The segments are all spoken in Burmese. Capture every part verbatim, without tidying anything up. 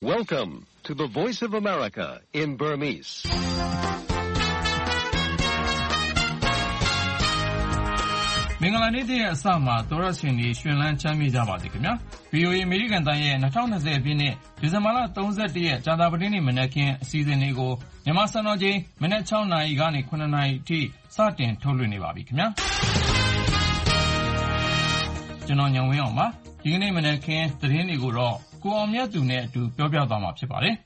Welcome to the Voice of America in Burmese. မင်္ဂလာနေ့ရဲ့အစမှာသောရရှင်တွေရှင်လန်းချမ်းမြေ့ကြပါစေခင်ဗျာ ဗွီအိုအေ အမေရိကန်တန်ရဲ့၂၀၂၀ပြည့်နှစ်ဒီဇင်ဘာလ၃၁ရက်ကြာသပတေးနေ့မနက်ခင်းအစီအစဉ်လေးကိုမြန်မာစံတော်ချိန်မနက်၆နာရီကနေ၇နာရီအထိစတင်ထုတ်လွှင့်နေပါပြီခင်ဗျာကျွန်တော်ညောင်ဝင်းအောင်ပါဒီကနေ့မနက်ခင်းသတင်းတွေကိုတော့ကိုအောင်မြတ်သူနဲ့အတူပြောပြသွားမှာဖြစ်ပါတယ်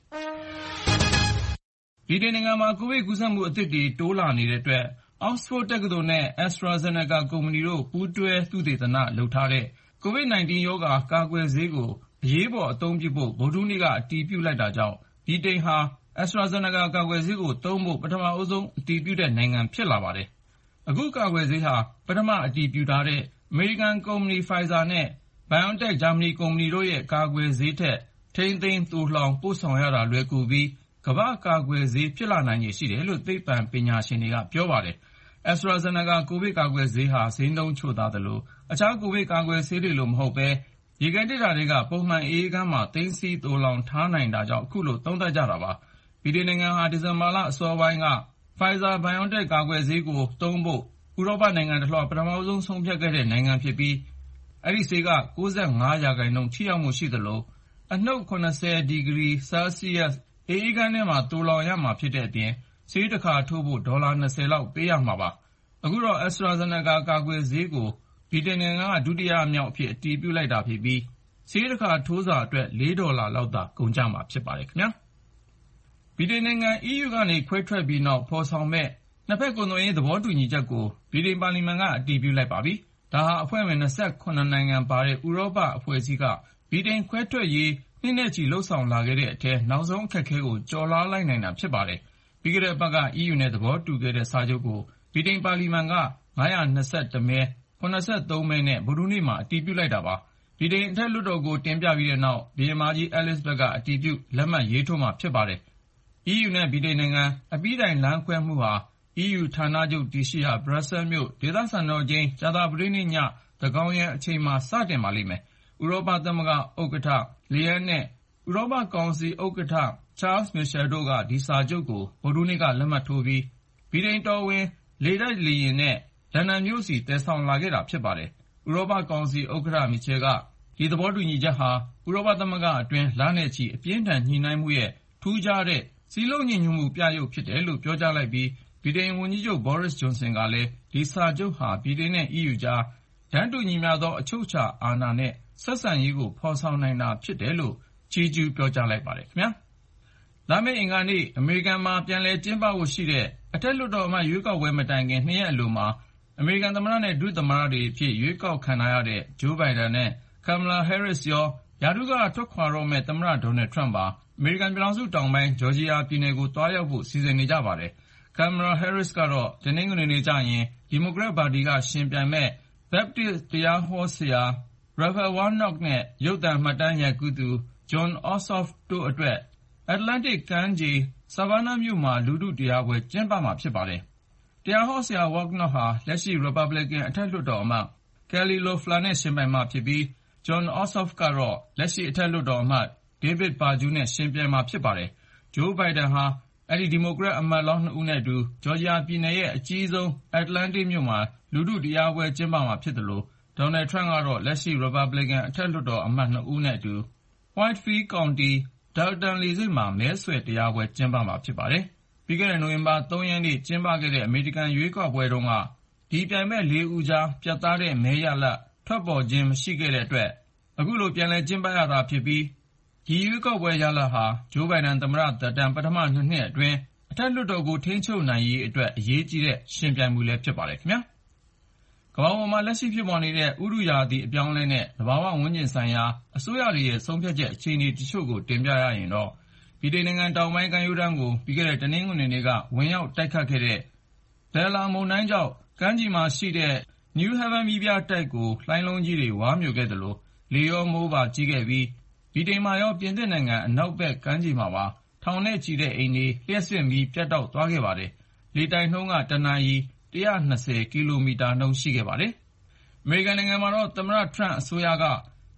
ဒီနေ့နိုင်ငံမှာကိုဗစ်ကူးစက်မှုအသစ်တွေတိုးလာနေတဲ့အတွက်Oxford တက္ကသိုလ်နဲ့ AstraZeneca ကုမ္ပဏီတို့ပူးတွဲသုတေသနလုပ်ထားတဲ့ ကိုဗစ်၁၉ ရောဂါကာကွယ်ဆေးကိုအရေးပေါ်အသုံးပြုဖို့ဗုဒ္ဓဟူးနေ့ကအတည်ပြုလိုက်တာကြောင့်ဗြိတိန်ဟာ AstraZeneca ကာကွယ်ဆေးကိုသုံးဖို့ပထမအဆုံးအတည်ပြုတဲ့နိုင်ငံဖြစ်လာပါတယ်။အခုကာကွယ်ဆေးဟာပထမအတည်ပြုထားတဲ့ American ကုမ္ပဏီ Pfizer နဲ့ BioNTech ဂျာမနီကုမ္ပဏီတို့ရဲ့ကာကွယ်ဆေးထက်ထိန်းသိမ်းသိုလှောင်ပို့ဆောင်ရတာလွယ်ကူပြီးကမ္ဘာ့ကာကွယ်ဆေးဖြစ်လာနိုင်ခြေရှိတယ်လို့သိပ္ပံပညာရှင်တွေကပြောပါတယ်။ AstraZeneca ကိုဗစ်ကာကွယ်ဆေးဟာဈေးနှုန်းချိုသာသလိုအခြားကိုဗစ်ကာကွယ်ဆေးတွေလိုမဟုတ်ဘဲရေခဲတစ်ဓာတ်တွေကပုံမှန်အအေးခန်းမှာသိမ်းဆည်းသိုလှောင်ထားနိုင်တာကြောင့်အခုလိုသုံးသပ်ကြတာပါ။ဗြိတိန်နိုင်ငံဟာဒီဇင်ဘာလအစောပိုင်းက Pfizer-BioNTech ကာကွယ်ဆေးကိုသုံးဖို့ဥရောပနိုင်ငံတစ်လွှားပထမဆုံးဆုံးဖြတ်ခဲ့တဲ့နိုင်ငံဖြစ်ပြီးအဲဒီဆေးက၉၅ရာခိုင်နှုန်းထိရောက်မှုရှိသလိုအနှုတ်၇၀ဒီဂရီဆဲလ်စီယပ်အအေးခန်းထဲမှာသိုလှောင်ရမှာဖြစ်တဲ့အပြင်ဆေးတစ်ခါထိုးဖို့ဒေါ်လာ၂၀လောက်ပေးရမှာပါ။အခုတော့ AstraZeneca ကာကွယ်ဆေးကိုဗြိတိန်နိုင်ငံကဒုတိယမြောက်အဖြစ်အတည်ပြုလိုက်တာဖြစ်ပြီးဆေးတစ်ခါထိုးစာအတွက်၄ဒေါ်လာလောက်သာကုန်ကျမှာဖြစ်ပါတယ်ခင်ဗျာ။ဗြိတိန်နိုင်ငံ အီးယူ ကနေခွဲထွက်ပြီးနောက်ဖော်ဆောင်မဲ့နှစ်ဖက်ကုန်သွယ်ရေးသဘောတူညီချက်ကိုဗြိတိန်ပါလီမန်ကအတည်ပြုလိုက်ပါပြီ။ဒါဟာအဖွဲ့ဝင်၂၇နိုင်ငံပါတဲ့ဥရောပအဖွဲ့အစည်းကဗြိတိန်ခွဲထွက်ရေးနှစ်နဲ့ချီလှုပ်ဆောင်လာခဲ့တဲ့အထဲနောက်ဆုံးအခက်အခဲကိုကျော်လွှားလိုက်နိုင်တာဖြစ်ပါတယ်။ပြီးခဲ့တဲ့အပတ်က အီးယူ နဲ့သဘောတူခဲ့တဲ့စာချုပ်ကိုဗြိတိန်ပါလီမန်က၅၂၁မဲ၇၃မဲနဲ့ဗုဒ္ဓဟူးနေ့မှာအတည်ပြုလိုက်တာပါ။ဗြိတိန်အထက်လွှတ်တော်ကိုတင်ပြပြီးတဲ့နောက်ဘုရင်မကြီးအဲလစ်ဇဘက်ကအတည်ပြုလက်မှတ်ရေးထိုးမှာဖြစ်ပါတယ်။ အီးယူ နဲ့ဗြိတိန်နိုင်ငံအပြီးတိုင်လမ်းခွဲမှုဟာအီးယူ ဌာနချုပ်တည်ရှိရာဘရပ်ဆဲလ်မြို့ဒေသစံတော်ချိန်ကြာသပတေးနေ့ညသန်းခေါင်ယံအချိန်မှာစတင်ပါလိမ့်မယ်။ဥရောပသမဂ္ဂဥက္ကဋ္ဌလီယန်းနဲ့ဥရောပကောင်စီဥက္ကဋ္ဌချားလ်စ်မစ်ရှယ်တို့ကဒီစာချုပ်ကိုဗုဒ္ဓဟူးနေ့ကလက်မှတ်ထိုးပြီးဗြိတိန်တော်ဝင်လေတပ်လေယာဉ်နဲ့လန်ဒန်မြို့စီတည်ဆောင်လာခဲ့တာဖြစ်ပါတယ်။ဥရောပကောင်စီဥက္ကဋ္ဌမစ်ရှယ်ကဒီသဘောတူညီချက်ဟာဥရောပသမဂ္ဂအတွင်းလနဲ့ချီအပြင်းထန်ညှိနှိုင်းမှုရဲ့ထူးခြားတဲ့စည်းလုံးညီညွတ်မှုပြရုပ်ဖြစ်တယ်လို့ပြောကြားလိုက်ပြီးဗြိတိန်ဝန်ကြီးချုပ်ဘောရစ်ဂျွန်ဆင်ကလည်းဒီစာချုပ်ဟာဗြိတိန်နဲ့ အီးယူ ကြားတန်းတူညီမျှသောအချုပ်အခြာအာဏာနဲ့ဆက်ဆံရေးကိုဖော်ဆောင်နိုင်တာဖြစ်တယ်လို့ချီးကျူးပြောကြားလိုက်ပါတယ်ခင်ဗျာ။လာမယ့်အင်္ဂါနေ့အမေရိကန်မှာပြန်လည်ကျင်းပဖို့ရှိတဲ့အထက်လွှတ်တော်အမတ်ရွေးကောက်ပွဲမတိုင်ခင်နှစ်ရက်အလိုမှာအမေရိကန်သမ္မတနဲ့ဒုသမ္မတတွေအဖြစ်ရွေးကောက်ခံရတဲ့ဂျိုးဘိုင်ဒန်နဲ့ကမ်မလာဟဲရစ်ရောရာထူးကထွက်ခွာတော့မယ့်သမ္မတဒေါ်နယ်ထရမ့်ပါအမေရိကန်ပြည်ထောင်စုတောင်ပိုင်းဂျော်ဂျီယာပြည်နယ်ကိုသွားရောက်ဖို့စီစဉ်နေကြပါတယ်။ကမ်မလာဟဲရစ်ကတော့တနင်္ဂနွေနေ့ကျရင်ဒီမိုကရက်ပါတီကရှင်ပြိုင်မဲ့ Baptist တရားဟောဆရာ Raphael Warnock နဲ့ရုပ်သံမှတ်တမ်းရိုက်ကူးသူ Jon Ossoff တို့အတွက် Atlantic ကမ်းခြေ Savannah မြို့မှာလူထုတရားပွဲကျင်းပမှာဖြစ်ပါတယ်။တရားဟောဆရာ Warnock ဟာလက်ရှိ Republican အထက်လွှတ်တော်အမတ် Kelly Loeffler နဲ့ယှဉ်ပြိုင်မှာဖြစ်ပြီး Jon Ossoff ကတော့လက်ရှိအထက်လွှတ်တော်အမတ် David Perdue နဲ့ယှဉ်ပြိုင်မှာဖြစ်ပါတယ်။ဂျိုးဘိုင်ဒန်ဟာအဲဒီဒီမိုကရက်အမတ်လောင်းနှစ်ဦးနဲ့အတူဂျော်ဂျီယာပြည်နယ်ရဲ့အကြီးဆုံး Atlantic မြို့မှာလူထုတရားပွဲကျင်းပမှာဖြစ်သလိုဒေါ်နယ်ထရမ့်ကတော့လက်ရှိ Republican အထက်လွှတ်တော်အမတ်နှစ်ဦးနဲ့အတူ Whitefield County Dalton လေဆိပ်မှာမဲဆွယ်တရားပွဲကျင်းပမှာဖြစ်ပါတယ်။ပြီးခဲ့တဲ့နိုဝင်ဘာ၃ရက်နေ့ကျင်းပခဲ့တဲ့အမေရိကန်ရွေးကောက်ပွဲတုန်းကဒီပြိုင်မဲ့လေးဦးကြားပြတ်သားတဲ့မဲရလဒ်ထွက်ပေါ်ခြင်းမရှိခဲ့တဲ့အတွက်အခုလိုပြန်လည်ကျင်းပရတာဖြစ်ပြီးဒီရွေးကောက်ပွဲရလဒ်ဟာဂျိုးဘိုင်ဒန်သမ္မတသက်တမ်းပထမနှစ်နှစ်အတွင်းအထက်လွှတ်တော်ကိုထိန်းချုပ်နိုင်ရေးအတွက်အရေးကြီးတဲ့ရှင်ပြိုင်မှုလည်းဖြစ်ပါတယ်ခင်ဗျာ။ကမ္ဘာပေါ်မှာလက်ရှိဖြစ်ပေါ်နေတဲ့ဥတုရာသီအပြောင်းအလဲနဲ့သဘာဝဝန်းကျင်ဆိုင်ရာအစိုးရတွေရဲ့ဆုံးဖြတ်ချက်အခြေအနေတချို့ကိုတင်ပြရရင်တော့ဗြိတိန်နိုင်ငံတောင်ပိုင်းကမ်းရိုးတန်းကိုပြီးခဲ့တဲ့တနင်္ဂနွေနေ့ကဝင်ရောက်တိုက်ခတ်ခဲ့တဲ့ Bella မုန်တိုင်းကြောင့်ကမ်းခြေမှာရှိတဲ့ New Haven မီးပြတိုက်ကိုလှိုင်းလုံးကြီးတွေဝါးမြိုခဲ့သလိုလေရောမိုးပါကြီးခဲ့ပြီးဗြိတိန်မှာရောပြင်သစ်နိုင်ငံအနောက်ဘက်ကမ်းခြေမှာပါထောင်နဲ့ချီတဲ့အိမ်တွေလျှပ်စစ်မီးပြတ်တောက်သွားခဲ့ပါတယ်။လေတိုက်နှုန်းကတနာရီ၁၂၀ကီလိုမီတာနှုန်းရှိခဲ့ပါတယ်။အမေရိကန်နိုင်ငံမှာတော့သမ္မတထရမ့်အစိုးရက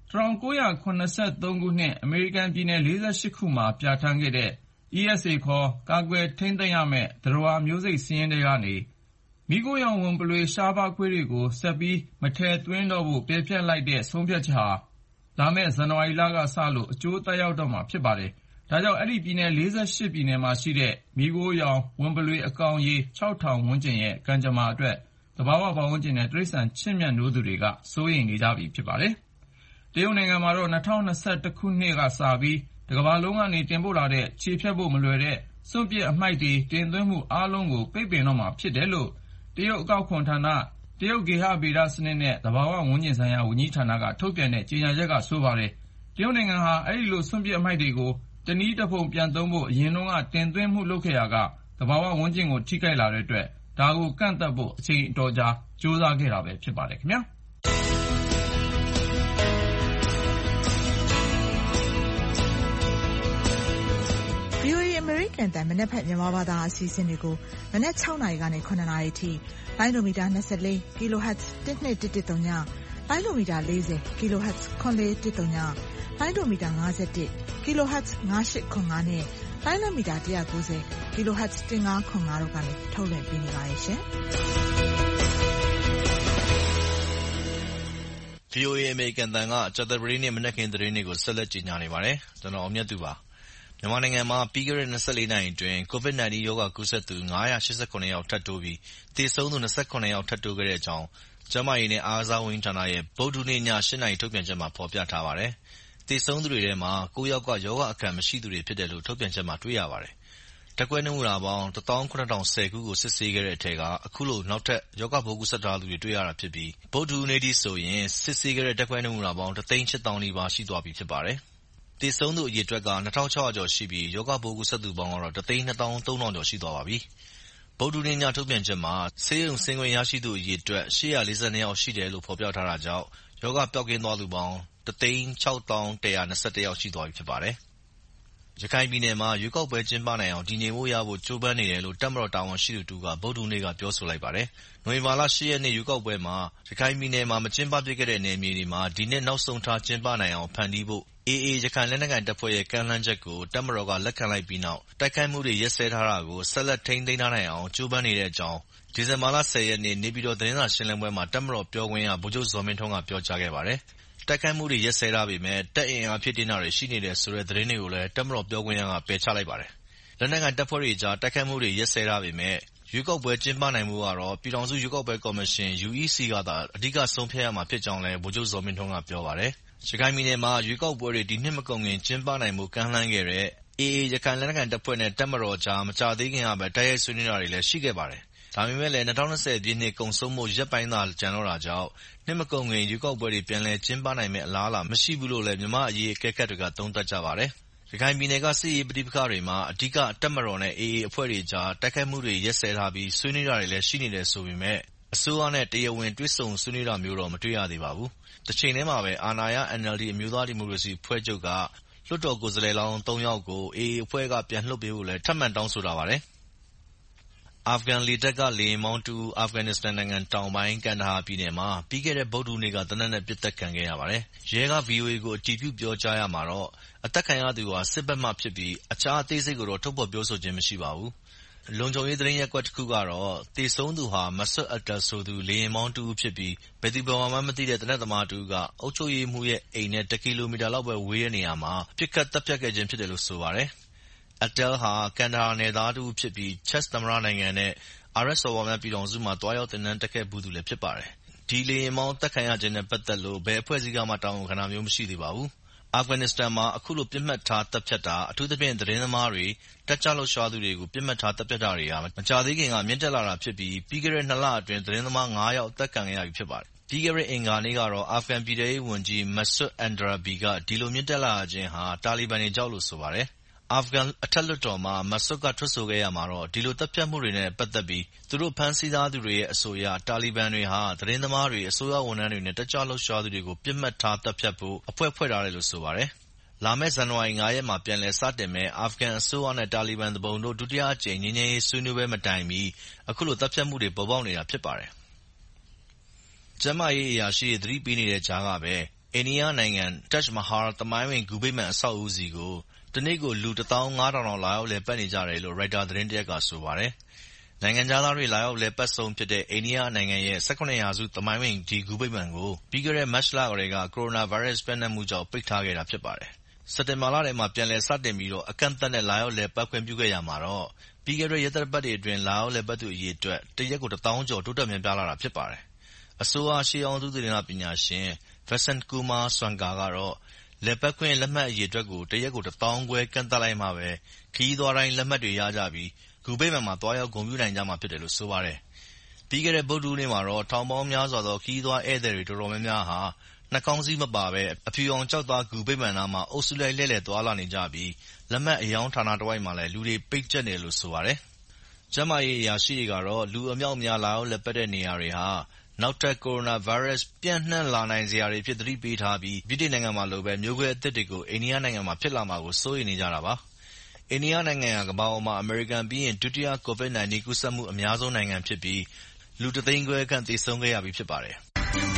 nineteen seventy-three ခုနှစ်အမေရိကန်ပြည်နယ်forty-eightခုမှာပြဋ္ဌာန်းခဲ့တဲ့ E S A ခေါ်ကာကွယ်ထိန်းသိမ်းရမယ့်သတ္တဝါမျိုးစိတ်စာရင်းထဲကနေမီးခိုးရောင်ဝံပုလွေရှားပါးခွေးတွေကိုဆက်ပြီးမထည့်သွင်းတော့ဖို့ပယ်ဖျက်လိုက်တဲ့ဆုံးဖြတ်ချက်ဟာလာမယ့်ဇန်နဝါရီလကစလို့အကျိုးသက်ရောက်တော့မှာဖြစ်ပါတယ်။ဒါကြောင့်အဲဒီပြည်နယ်forty-eightပြည်နယ်မှာရှိတဲ့မီးခိုးရောင်ဝံပုလွေအကောင်ရေ six thousand ဝန်းကျင်ရဲ့ကံကြမ္မာအတွက်သဘာဝပတ်ဝန်းကျင်နဲ့တိရစ္ဆာန်ချစ်မြတ်နိုးသူတွေကစိုးရိမ်နေကြပြီဖြစ်ပါတယ်။တရုတ်နိုင်ငံမှာတော့twenty twenty-oneခုနှစ်ကစပြီးတကမ္ဘာလုံးကနေတင်ပို့လာတဲ့ခြေဖျက်ဖို့မလွယ်တဲ့စွန့်ပစ်အမှိုက်တွေတင်သွင်းမှုအားလုံးကိုပိတ်ပင်တော့မှာဖြစ်တယ်လို့တရုတ်အကောက်ခွန်ဌာန၊တရုတ်ဂေဟဗေဒစနစ်နဲ့သဘာဝဝန်းကျင်ဆိုင်ရာဝန်ကြီးဌာနကထုတ်ပြန်တဲ့ကြေညာချက်ကဆိုပါတယ်။တရုတ်နိုင်ငံဟာအဲဒီလိုစွန့်ပစ်အမှိုက်တွေကိုတနည်းတဖုံပြန်သုံးဖို့အရင်တုန်းကတင်သွင်းမှုလုပ်ခဲ့ရာကသဘာဝဝန်းကျင်ကိုထိခိုက်လာတဲ့အတွက်ဒါကိုကန့်သတ်ဖို့အချိန်အတော်ကြာကြိုးစားခဲ့တာပဲဖြစ်ပါတယ်ခင်ဗျာ။ V O A အမေရိကန်အသံမနက်ဖြန်မြန်မာဘာသာအစီအစဉ်တွေကိုမနက်sixနာရီကနေsevenနာရီအထိလိုင်းဒိုမီတာtwenty-four ကီလိုဟတ်ဇ်one two one one zeroလိုင်းဒိုမီတာfortyကီလိုဟတ်ဇ်four four one zeroလိုင်းဒိုမီတာfifty-oneကီလိုဟတ်ဇ်five eight five fiveနဲ့လိုင်းဒိုမီတာone ninetyကီလိုဟတ်ဇ်fifteen five fiveတို့ကနေထုတ်လွှင့်ပေးနေပါတယ်ရှင်။ V O A အမေရိကန်အသံကကြာသပတေးနေ့မနက်ခင်းသတင်းတွေကိုဆက်လက်ကြေညာနေပါတယ်။ကျွန်တော်အောင်မြတ်သူပါ။မြန်မာနိုင်ငံမှာပြီးခဲ့တဲ့twenty-fourနာရီအတွင်း ကိုဗစ်nineteen ရောဂါကူးစက်သူfive eighty-sevenယောက်ထပ်တိုးပြီးသေဆုံးသူtwenty-sevenယောက်ထပ်တိုးခဲ့တဲ့အကြောင်းကျန်းမာရေးနဲ့အားကစားဝန်ကြီးဌာနရဲ့ဗုဒ္ဓဟူးနေ့ညeightနာရီထုတ်ပြန်ချက်မှာဖော်ပြထားပါတယ်။သေဆုံးသူတွေထဲမှာnineယောက်ကရောဂါအခံမရှိသူတွေဖြစ်တယ်လို့ထုတ်ပြန်ချက်မှာတွေ့ရပါတယ်။ဓာတ်ခွဲနမူနာပေါင်းone thousand nine thousand tenခုကိုစစ်ဆေးခဲ့တဲ့အထက်ကအခုလိုနောက်ထပ်ရောဂါပိုးကူးစက်ထားသူတွေတွေ့ရတာဖြစ်ပြီးဗုဒ္ဓဟူးနေ့ထိဆိုရင်စစ်ဆေးခဲ့တဲ့ဓာတ်ခွဲနမူနာပေါင်းone eight thousandနီးပါးရှိသွားပြီဖြစ်ပါတယ်။သေဆုံးသူအရေအတွက်ကtwo thousand six hundredကျော်ရှိပြီးရောဂါပိုးကူးစက်သူပေါင်းကတော့one two three thousandကျော်ရှိသွားပါပြီ။ဗုဒ္ဓဟူးနေ့ညထုတ်ပြန်ချက်မှာဆေးရုံဆင်းခွင့်ရရှိသူအရေအတွက်eight hundred forty-twoယောက်ရှိတယ်လို့ဖော်ပြထားတာကြောင့်ရောဂါပျောက်ကင်းသွားသူပေါင်းone six one one two two oneယောက်ရှိသွားပြီဖြစ်ပါတယ်။ရခိုင်ပြည်နယ်မှာရွေးကောက်ပွဲကျင်းပနိုင်အောင်တည်ငြိမ်မှုရဖို့ကြိုးပမ်းနေတယ်လို့တပ်မတော်တာဝန်ရှိသူတဦးကဗုဒ္ဓဟူးနေ့ကပြောဆိုလိုက်ပါတယ်။နိုဝင်ဘာလeightရက်နေ့ရွေးကောက်ပွဲမှာရခိုင်ပြည်နယ်မှာမကျင်းပဖြစ်ခဲ့တဲ့နယ်မြေတွေမှာဒီနှစ်နောက်ဆုံးထားကျင်းပနိုင်အောင်ဖန်တီးဖို့ A A ရခိုင်လက်နက်ကိုင်တပ်ဖွဲ့ရဲ့ကမ်းလှမ်းချက်ကိုတပ်မတော်ကလက်ခံလိုက်ပြီးနောက်တိုက်ခိုက်မှုတွေရပ်စဲထားတာကိုဆက်လက်ထိန်းသိမ်းထားနိုင်အောင်ကြိုးပမ်းနေတဲ့အကြောင်းဒီဇင်ဘာလtenရက်နေ့နေပြည်တော်သတင်းစာရှင်းလင်းပွဲမှာတပ်မတော်ပြောခွင့်ရဗိုလ်ချုပ်ဇော်မင်းထွန်းကပြောကြားခဲ့ပါတယ်။တိုက်ခိုက်မှုတွေရပ်စဲထားပေမဲ့တပ်အင်အားဖြည့်တင်းတာတွေရှိနေတယ်ဆိုတဲ့သတင်းတွေကိုလည်းတပ်မတော်ပြောခွင့်ရကပယ်ချလိုက်ပါတယ်။လက်နက်ကိုင်တပ်ဖွဲ့တွေကြားတိုက်ခိုက်မှုတွေရပ်စဲထားပေမဲ့ရွေးကောက်ပွဲကျင်းပနိုင်မှုကတော့ပြည်ထောင်စုရွေးကောက်ပွဲကော်မရှင် U E C ကသာအဓိကဆုံးဖြတ်ရမှာဖြစ်ကြောင်းလည်းဗိုလ်ချုပ်ဇော်မင်းထွန်းကပြောပါတယ်။ရခိုင်ပြည်နယ်မှာရွေးကောက်ပွဲတွေဒီနှစ်မကုန်ခင်ကျင်းပနိုင်မှုကမ်းလှမ်းခဲ့တဲ့ A A ရခိုင်လက်နက်ကိုင်တပ်ဖွဲ့နဲ့တပ်မတော်ကြားမကြာသေးခင်ကပဲတိုက်ရိုက်ဆွေးနွေးတာတွေလည်းရှိခဲ့ပါတယ်။ဒါပေမဲ့လည်းtwenty twentyပြည့်နှစ်ကုန်ဆုံးဖို့ရက်ပိုင်းသာကျန်တော့တာကြောင့်နှစ်မကုန်ခင်ရွေးကောက်ပွဲတွေပြန်လည်ကျင်းပနိုင်မယ့်အလားအလာမရှိဘူးလို့လည်းမြန်မာ့အရေးအကဲခတ်တွေကသုံးသပ်ကြပါတယ်။ရခိုင်ပြည်နယ်ကစစ်ရေးပဋိပက္ခတွေမှာအဓိကတပ်မတော်နဲ့ A A အဖွဲ့တွေကြားတိုက်ခိုက်မှုတွေရပ်စဲထားပြီးဆွေးနွေးတာတွေလည်းရှိနေတယ်ဆိုပေမဲ့အစိုးရနဲ့တရားဝင်တွေ့ဆုံဆွေးနွေးတာမျိုးတော့မတွေ့ရသေးပါဘူး။တချိန်တည်းမှာပဲအာဏာရ N L D အမျိုးသားဒီမိုကရေစီအဖွဲ့ချုပ်ကလွှတ်တော်ကိုယ်စားလှယ်လောင်းthreeယောက်ကို A A အဖွဲ့ကပြန်လွှတ်ပေးဖို့လည်းထပ်မံတောင်းဆိုလာပါတယ်။အာဖဂန်လေတပ်ကလေယာဉ်မောင်းတဦးအာဖဂန်နစ္စတန်နိုင်ငံတောင်ပိုင်းကန်ဒါဟာပြည်နယ်မှာပြီးခဲ့တဲ့ဗုဒ္ဓဟူးနေ့ကသေနတ်နဲ့ပစ်သတ်ခံခဲ့ရပါတယ်။ရဲက V O A ကိုအတည်ပြုပြောကြားရမှာတော့အသတ်ခံရသူဟာစစ်ဘက်မှဖြစ်ပြီးအခြားအသေးစိတ်ကိုတော့ထုတ်ဖော်ပြောဆိုခြင်းမရှိပါဘူး။လုံခြုံရေးသတင်းရပ်ကွက်တစ်ခုကတော့သေဆုံးသူဟာမဆွတ်အက်တာဆိုသူလေယာဉ်မောင်းတဦးဖြစ်ပြီးဘယ်သူဘယ်ဝါမှမသိတဲ့သေနတ်သမားတဦးကအုပ်ချုပ်ရေးမှူးရဲ့အိမ်နဲ့oneကီလိုမီတာလောက်ပဲဝေးတဲ့နေရာမှာပစ်ခတ်သတ်ဖြတ်ခဲ့ခြင်းဖြစ်တယ်လို့ဆိုပါတယ်။ Atal ဟာကန်ဒါဟာနယ်သားတဦးဖြစ်ပြီးချက်သမ္မတနိုင်ငံနဲ့အာရပ်စော်ဘွားများပြည်ထောင်စုမှာတွားရောက်သင်တန်းတက်ခဲ့ဖူးသူလည်းဖြစ်ပါတယ်။ဒီလေယာဉ်မောင်းအသတ်ခံရခြင်းနဲ့ပတ်သက်လို့ဘယ်အဖွဲ့အစည်းကမှတာဝန်ခံတာမျိုးမရှိသေးပါဘူး။အာဖဂန်နစ္စတန်မှာအခုလိုပစ်မှတ်ထားသတ်ဖြတ်တာအထူးသဖြင့်သတင်းသမားတွေတက်ကြွလှုပ်ရှားသူတွေကိုပစ်မှတ်ထားသတ်ဖြတ်တာတွေကမကြာသေးခင်ကမြင့်တက်လာတာဖြစ်ပြီးပြီးခဲ့တဲ့twoလအတွင်းသတင်းသမားfiveယောက်အသတ်ခံခဲ့ရပြီဖြစ်ပါတယ်။ပြီးခဲ့တဲ့အင်္ဂါနေ့ကတော့အာဖဂန်ပြည်ထဲရေးဝန်ကြီးမဆွတ်အန်ဒရာဘီကဒီလိုမြင့်တက်လာခြင်းဟာတာလီဘန်တွေကြောင့်လို့ဆိုပါတယ်။အာဖဂန်အထက်လွှတ်တော်မှာမဆွတ်ကထွက်ဆိုခဲ့ရမှာတော့ဒီလိုသတ်ဖြတ်မှုတွေနဲ့ပတ်သက်ပြီးသူတို့ဖမ်းဆီးထားသူတွေရဲ့အဆိုအရတာလီဘန်တွေဟာသတင်းသမားတွေအစိုးရဝန်ထမ်းတွေနဲ့တက်ကြွလှုပ်ရှားသူတွေကိုပစ်မှတ်ထားသတ်ဖြတ်ဖို့အဖွဲ့ဖွဲ့ထားတယ်လို့ဆိုပါတယ်။လာမယ့်ဇန်နဝါရီfiveရက်မှာပြန်လည်စတင်မယ့်အာဖဂန်အစိုးရနဲ့တာလီဘန်သူပုန်တို့ဒုတိယအကြိမ်ငြိမ်းချမ်းရေးဆွေးနွေးပွဲမတိုင်မီအခုလိုသတ်ဖြတ်မှုတွေပေါ်ပေါက်နေတာဖြစ်ပါတယ်။ကျန်းမာရေးအရာရှိတွေသတိပေးနေတဲ့ကြားကပဲအိန္ဒိယနိုင်ငံ Taj Mahal သမိုင်းဝင်ဂူဗိမာန်အဆောက်အဦဆီကိုတနေ့ကိုလူတစ်သောင်းငါးထောင်လောက်လာရောက်လည်ပတ်နေကြတယ်လို့ ရိုက်တာသတင်းတစ်ရပ်ကဆိုပါတယ်။နိုင်ငံခြားသားတွေလာရောက်လည်ပတ်ဆုံးဖြစ်တဲ့အိန္ဒိယနိုင်ငံရဲ့၁၇ရာစုသမိုင်းဝင်ဒီဂူဗိမာန်ကိုပြီးခဲ့တဲ့မတ်လကတည်းကကိုရိုနာဗိုင်းရပ်စ်ပျံ့နှံ့မှုကြောင့်ပိတ်ထားခဲ့တာဖြစ်ပါတယ်။စက်တင်ဘာလထဲမှာပြန်လည်စတင်ပြီးအကန့်အသတ်နဲ့လာရောက်လည်ပတ်ခွင့်ပြုခဲ့ရာမှာတော့ပြီးခဲ့တဲ့ရက်သတ္တပတ်တွေအတွင်းလာရောက်လည်ပတ်သူအရေအတွက်တစ်ရက်ကိုတစ်သောင်းကျော်တိုးတက်များပြားလာတာဖြစ်ပါတယ်။အစိုးရရှေးဟောင်းသုတေသနပညာရှင် Vasant Kumar Swankar ကတော့လည်ပတ်ခွင့်လက်မှတ်အရေအတွက်ကိုတစ်ရက်ကိုတစ်သောင်းခွဲကန့်သတ်လိုက်မှပဲခရီးသွားတိုင်းလက်မှတ်တွေရကြပြီးဂူဗိမာန်မှာသွားရောက်ဂုဏ်ပြုနိုင်ကြမှာဖြစ်တယ်လို့ဆိုပါတယ်။ပြီးခဲ့တဲ့ဗုဒ္ဓဟူးနေ့မှာတော့ထောင်ပေါင်းများစွာသောခရီးသွားဧည့်သည်တွေတော်တော်များများဟာနှာခေါင်းစည်းမပါဘဲအဖြူရောင်ကျောက်သားဂူဗိမာန်နားမှာအုပ်စုလိုက်လှည့်လည်သွားလာနေကြပြီးလက်မှတ်အရောင်းဌာနတစ်ဝိုက်မှာလည်းလူတွေပိတ်ကျပ်နေတယ်လို့ဆိုပါတယ်။ကျန်းမာရေးအရာရှိတွေကတော့လူအမြောက်အများလာရောက်လည်ပတ်တဲ့နေရာတွေဟာနောက်ထပ်ကိုရိုနာဗိုင်းရပ်စ်ပျံ့နှံ့လာနိုင်စရာတွေအဖြစ်သတိပေးထားပြီးဗြိတိန်နိုင်ငံမှာလိုပဲမျိုးကွဲအသစ်တွေကိုအိန္ဒိယနိုင်ငံမှာဖြစ်လာမှာကိုစိုးရိမ်နေကြတာပါ။အိန္ဒိယနိုင်ငံဟာကမ္ဘာပေါ်မှာအမေရိကန်ပြီးရင်ဒုတိယကိုဗစ်၁၉ ကူးစက်မှုအများဆုံးနိုင်ငံဖြစ်ပြီးလူတစ်သိန်းခွဲခန့်သေဆုံးခဲ့ရပြီးဖြစ်ပါတယ်။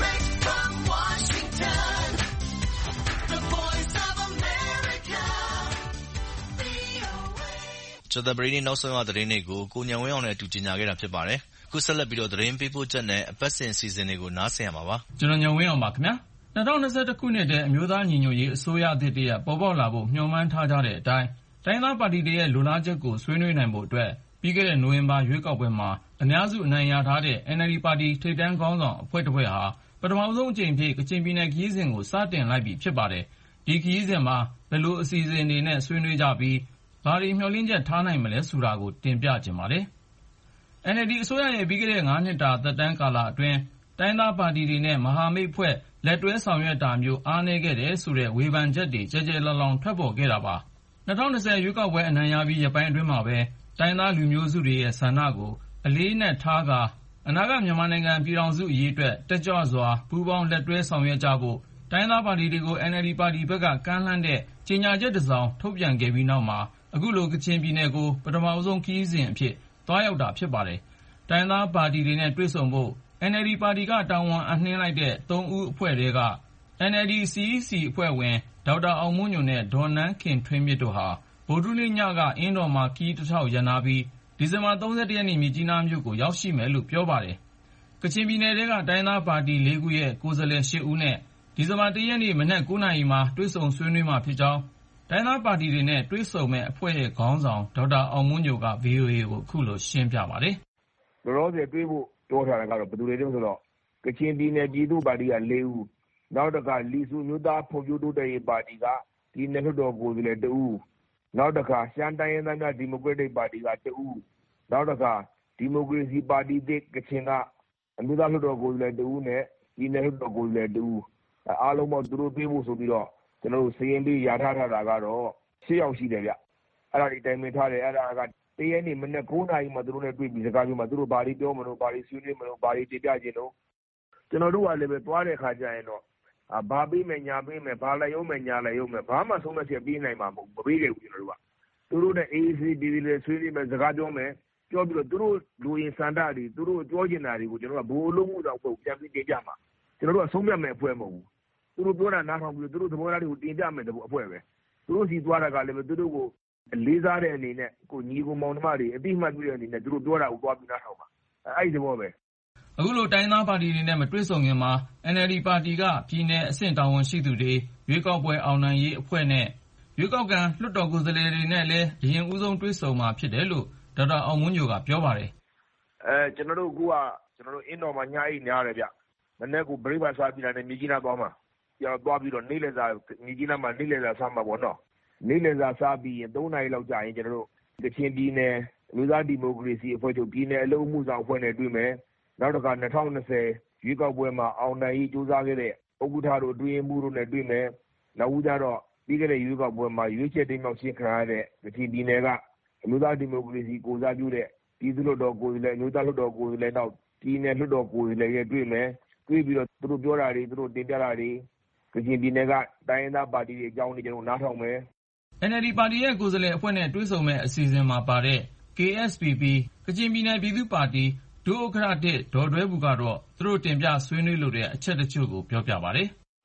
ကြာသပတေးနေ့နောက်ဆုံးရသတင်းတွေကိုကိုဉာဏ်ဝင်းအောင်နဲ့အတူကြေညာခဲ့တာဖြစ်ပါတယ်။အခုဆက်လက်ပြီးသတင်းပေးပို့ချက်နဲ့အပတ်စဉ်အစီအစဉ်တွေကိုနားဆင်ရမှာပါ။ကျွန်တော်ဉာဏ်ဝင်းအောင်ပါခင်ဗျာ။၂၀၂၁ခုနှစ်ထဲအမျိုးသားညီညွတ်ရေးအစိုးရအသစ်တရပ်ပေါ်ပေါက်လာဖို့မျှော်မှန်းထားကြတဲ့အတိုင်းတိုင်းသားပါတီတွေရဲ့လိုလားချက်ကိုဆွေးနွေးနိုင်ဖို့အတွက်ပြီးခဲ့တဲ့နိုဝင်ဘာရွေးကောက်ပွဲမှာအများစုအနိုင်ရထားတဲ့ အန်အယ်လ်ဒီ ပါတီထိပ်တန်းခေါင်းဆောင်အဖွဲ့တစ်ဖွဲ့ဟာပထမဆုံးအကြိမ်ဖြစ်ကချင်ပြည်နယ်ခရီးစဉ်ကိုစတင်လိုက်ပြီဖြစ်ပါတယ်။ဒီခရီးစဉ်မှာဘယ်လိုအစီအစဉ်တွေနဲ့ဆွေးနွေးကြပြီးဘာတွေမျှော်လင့်ချက်ထားနိုင်မလဲဆိုတာကိုတင်ပြခြင်းပါတယ်။ အန်အယ်လ်ဒီ အစိုးရရဲ့ပြီးခဲ့တဲ့ငါးနှစ်တာသက်တမ်းကာလအတွင်းတိုင်းသားပါတီတွေနဲ့မဟာမိတ်ဖွဲ့လက်တွဲဆောင်ရွက်တာမျိုးအားနည်းခဲ့တယ်ဆိုတဲ့ဝေဖန်ချက်တွေကျယ်ကျယ်လောင်လောင်ထွက်ပေါ်ခဲ့တာပါ။၂၀၂၀ရွေးကောက်ပွဲအနိုင်ရပြီးရက်ပိုင်းအတွင်းမှာပဲတိုင်းသားလူမျိုးစုတွေရဲ့ဆန္ဒကိုအလေးနက်ထားကာအနာဂတ်မြန်မာနိုင်ငံပြည်ထောင်စုအရေးအတွက်တက်ကြွစွာပူးပေါင်းလက်တွဲဆောင်ရွက်ကြဖို့တိုင်းသားပါတီတွေကို အန်အယ်လ်ဒီ ပါတီဘက်ကကမ်းလှမ်းတဲ့ကြေညာချက်တစ်စောင်ထုတ်ပြန်ခဲ့ပြီးနောက်မှာအခုလိုကချင်ပြည်နယ်ကိုပထမဆုံးခရီးစဉ်အဖြစ်သွားရောက်တာဖြစ်ပါတယ်။တိုင်းသားပါတီတွေနဲ့တွေ့ဆုံဖို့ အန်အယ်လ်ဒီ ပါတီကတာဝန်အပ်နှင်းလိုက်တဲ့သုံးဦးအဖွဲ့ထဲက အန်အယ်လ်ဒီ စီ အီး စီ အဖွဲ့ဝင်ဒေါက်တာအောင်မိုးညိုနဲ့ဒေါ်နန်းခင်ထွေးမြင့်တို့ဟာဗုဒ္ဓဟူးနေ့ညကအင်းတော်မှာခရီးတစ်ထောက်ရပ်နားပြီးဒီဇင်ဘာ၃၁ရက်နေ့မြစ်ကြီးနားမြို့ကိုရောက်ရှိမယ်လို့ပြောပါတယ်။ကချင်ပြည်နယ်ထဲကတိုင်းသားပါတီလေးခုရဲ့ကိုယ်စားလှယ်ရှစ်ဦးနဲ့ဒီဇင်ဘာ၁ရက်နေ့မနက်၉နာရီမှာတွေ့ဆုံဆွေးနွေးမှာဖြစ်ကြောင်းတိုင်းသားပါတီတွေနဲ့တွေ့ဆုံမဲ့အဖွဲ့ရဲ့ခေါင်းဆောင်ဒေါက်တာအောင်မိုးညိုက ဗွီအိုအေကိုအခုလိုရှင်းပြပါတယ်။လောလောဆယ်တွေ့ဖို့ပြောထားတာကတော့ဘယ်သူတွေတုန်းဆိုတော့ကချင်ပြည်နယ်ပြည်သူ့ပါတီကလေးဦးနောက်တခါလီဆူမျိုးသားဖွံ့ဖြိုးတိုးတက်ရေးပါတီကဒီနယ်လွှတ်တော်ကိုယ်စားလှယ်တဦးနောက်တခါရှမ်းတိုင်းရင်းသားများဒီမိုကရက်တစ်ပါတီကတဦးနောက်တခါဒီမိုကရေစီပါတီသစ်ကချင်ကအမျိုးသားလွှတ်တော်ကိုယ်စားလှယ်တဦးနဲ့ဒီနယ်လွှတ်တော်ကိုယ်စားလှယ်တဦးအားလုံးပေါင်းသူတို့ပြေးဖို့ဆိုပြီးတော့ကျွန်တော်တို့စီရင်ပြီးရထားထားတာကတော့ရှစ်ယောက်ရှိတယ်ဗျအဲ့ဒါဒီတိုင်ပင်ထားတယ်အဲ့ဒါကတရက်နေ့မနေ့၉နာရီမှသူတို့နဲ့တွေ့ပြီးစကားပြောမှသူတို့ဘာတွေပြောမလို့ဘာတွေဆွေးနွေးမလို့ဘာတွေတင်ပြခြင်းလို့ကျွန်တော်တို့ကလည်းပဲသွားတဲ့ခါကျရင်တော့ဘာပေးမယ်ညာပေးမယ်ဘာလိုက်ရုံးမယ်ညာလိုက်ရုံးမယ်ဘာမှဆုံးမချက်ပေးနိုင်မှာမဟုတ်မပေးခဲ့ဘူးကျွန်တော်တို့ကသူတို့နဲ့အေးအေးဆေးဆေးပြီးပြီးဆွေးနွေးမယ်စကားပြောမယ်ပြောပြီးတော့သူတို့လူရင်စန္ဒတွေသူတို့ပြောချင်တာတွေကိုကျွန်တော်ကဘိုးလုံးမှုတော့ပုံပြန်ပြီးတင်ပြမှာကျွန်တော်တို့ကဆုံးဖြတ်မယ်အဖွဲ့မဟုတ်ဘူးသူတို့ပြောတာနားထောင်ပြီးသူတို့သဘောထားတွေကိုတင်ပြမယ်တဲ့အဖွဲ့ပဲသူတို့စီသွားတာကလည်းသူတို့ကိုလေးစားတဲ့အနေနဲ့ကိုညီကိုမောင်နှမတွေအတိအမှတ်ပြုတဲ့အနေနဲ့သူတို့ပြောတာကိုသွားပြီးနားထောင်ပါအဲ့ဒီသဘောပဲအခုလိုတိုင်းသားပါတီတွေနဲ့မတွေ့ဆုံခင်မှာ အန်အယ်လ်ဒီ ပါတီကပြည်နယ်အဆင့်တာဝန်ရှိသူတွေရွေးကောက်ပွဲအောင်နိုင်ရေးအဖွဲ့နဲ့ရွေးကောက်ခံလွှတ်တော်ကိုယ်စားလှယ်တွေနဲ့လည်းအရင်ဦးဆုံးတွေ့ဆုံမှာဖြစ်တယ်လို့ဒေါက်တာအောင်မိုးညိုကပြောပါတယ်အဲကျွန်တော်တို့အခုကကျွန်တော်တို့အင်းတော်မှာညအိတ်များတယ်ဗျမနေ့ကဘရိတ်ပါစားပြီးတာနဲ့မြကြီးနားသွားမှာကြောက်သွားပြီးတော့နေလေစာမြကြီးနားမှာနေလေစာစားမှာပေါ့နော်နေလေစာစားပြီးရင်၃နာရီလောက်ကြာရင်ကျွန်တော်တို့ကချင်ပြည်နယ်လူသားဒီမိုကရေစီအဖွဲ့ချုပ်ပြည်နယ်အလုံးမှုဆောင်အဖွဲ့နဲ့တွေ့မယ်နောက်တစ်ခါ၂၀၂၀ရွေးကောက်ပွဲမှာအောင်နိုင်ရေးကြိုးစားခဲ့တဲ့ဥက္ကဋ္ဌတို့အတွင်းမှုတို့နဲ့တွေ့မယ်နောက်ဦးကြတော့ပြီးခဲ့တဲ့ရွေးကောက်ပွဲမှာရွေးချယ်တင်မြှောက်ခြင်းခံရတဲ့ကချင်ပြည်နယ်ကအမျိုးသားဒီမိုကရေစီကိုစားပြုတဲ့ပြည်သူ့လွှတ်တော်ကိုယ်စားလှယ်အမျိုးသားလွှတ်တော်ကိုယ်စားလှယ်နောက်ပြည်နယ်လွှတ်တော်ကိုယ်စားလှယ်ရဲ့တွေ့မယ်တွေ့ပြီးတော့သူတို့ပြောတာတွေသူတို့တင်ပြတာတွေကချင်ပြည်နယ်ကတိုင်းရင်းသားပါတီတွေအကြောင်းတွေကျွန်တော်နားထောင်မယ်အန်အယ်လ်ဒီ ပါတီရဲ့ကိုယ်စားလှယ်အဖွဲ့နဲ့တွေ့ဆုံမဲ့အစီအစဉ်မှာပါတဲ့ ကေ အက်စ် ပီ ပီ ကချင်ပြည်နယ်ပြည်သူ့ပါတီဒုဥက္ကဋ္ဌဒေါ်ဒွဲဘူကတော့သူတို့တင်ပြဆွေးနွေးလိုတဲ့အချက်တချို့ကိုပြောပြပါတယ်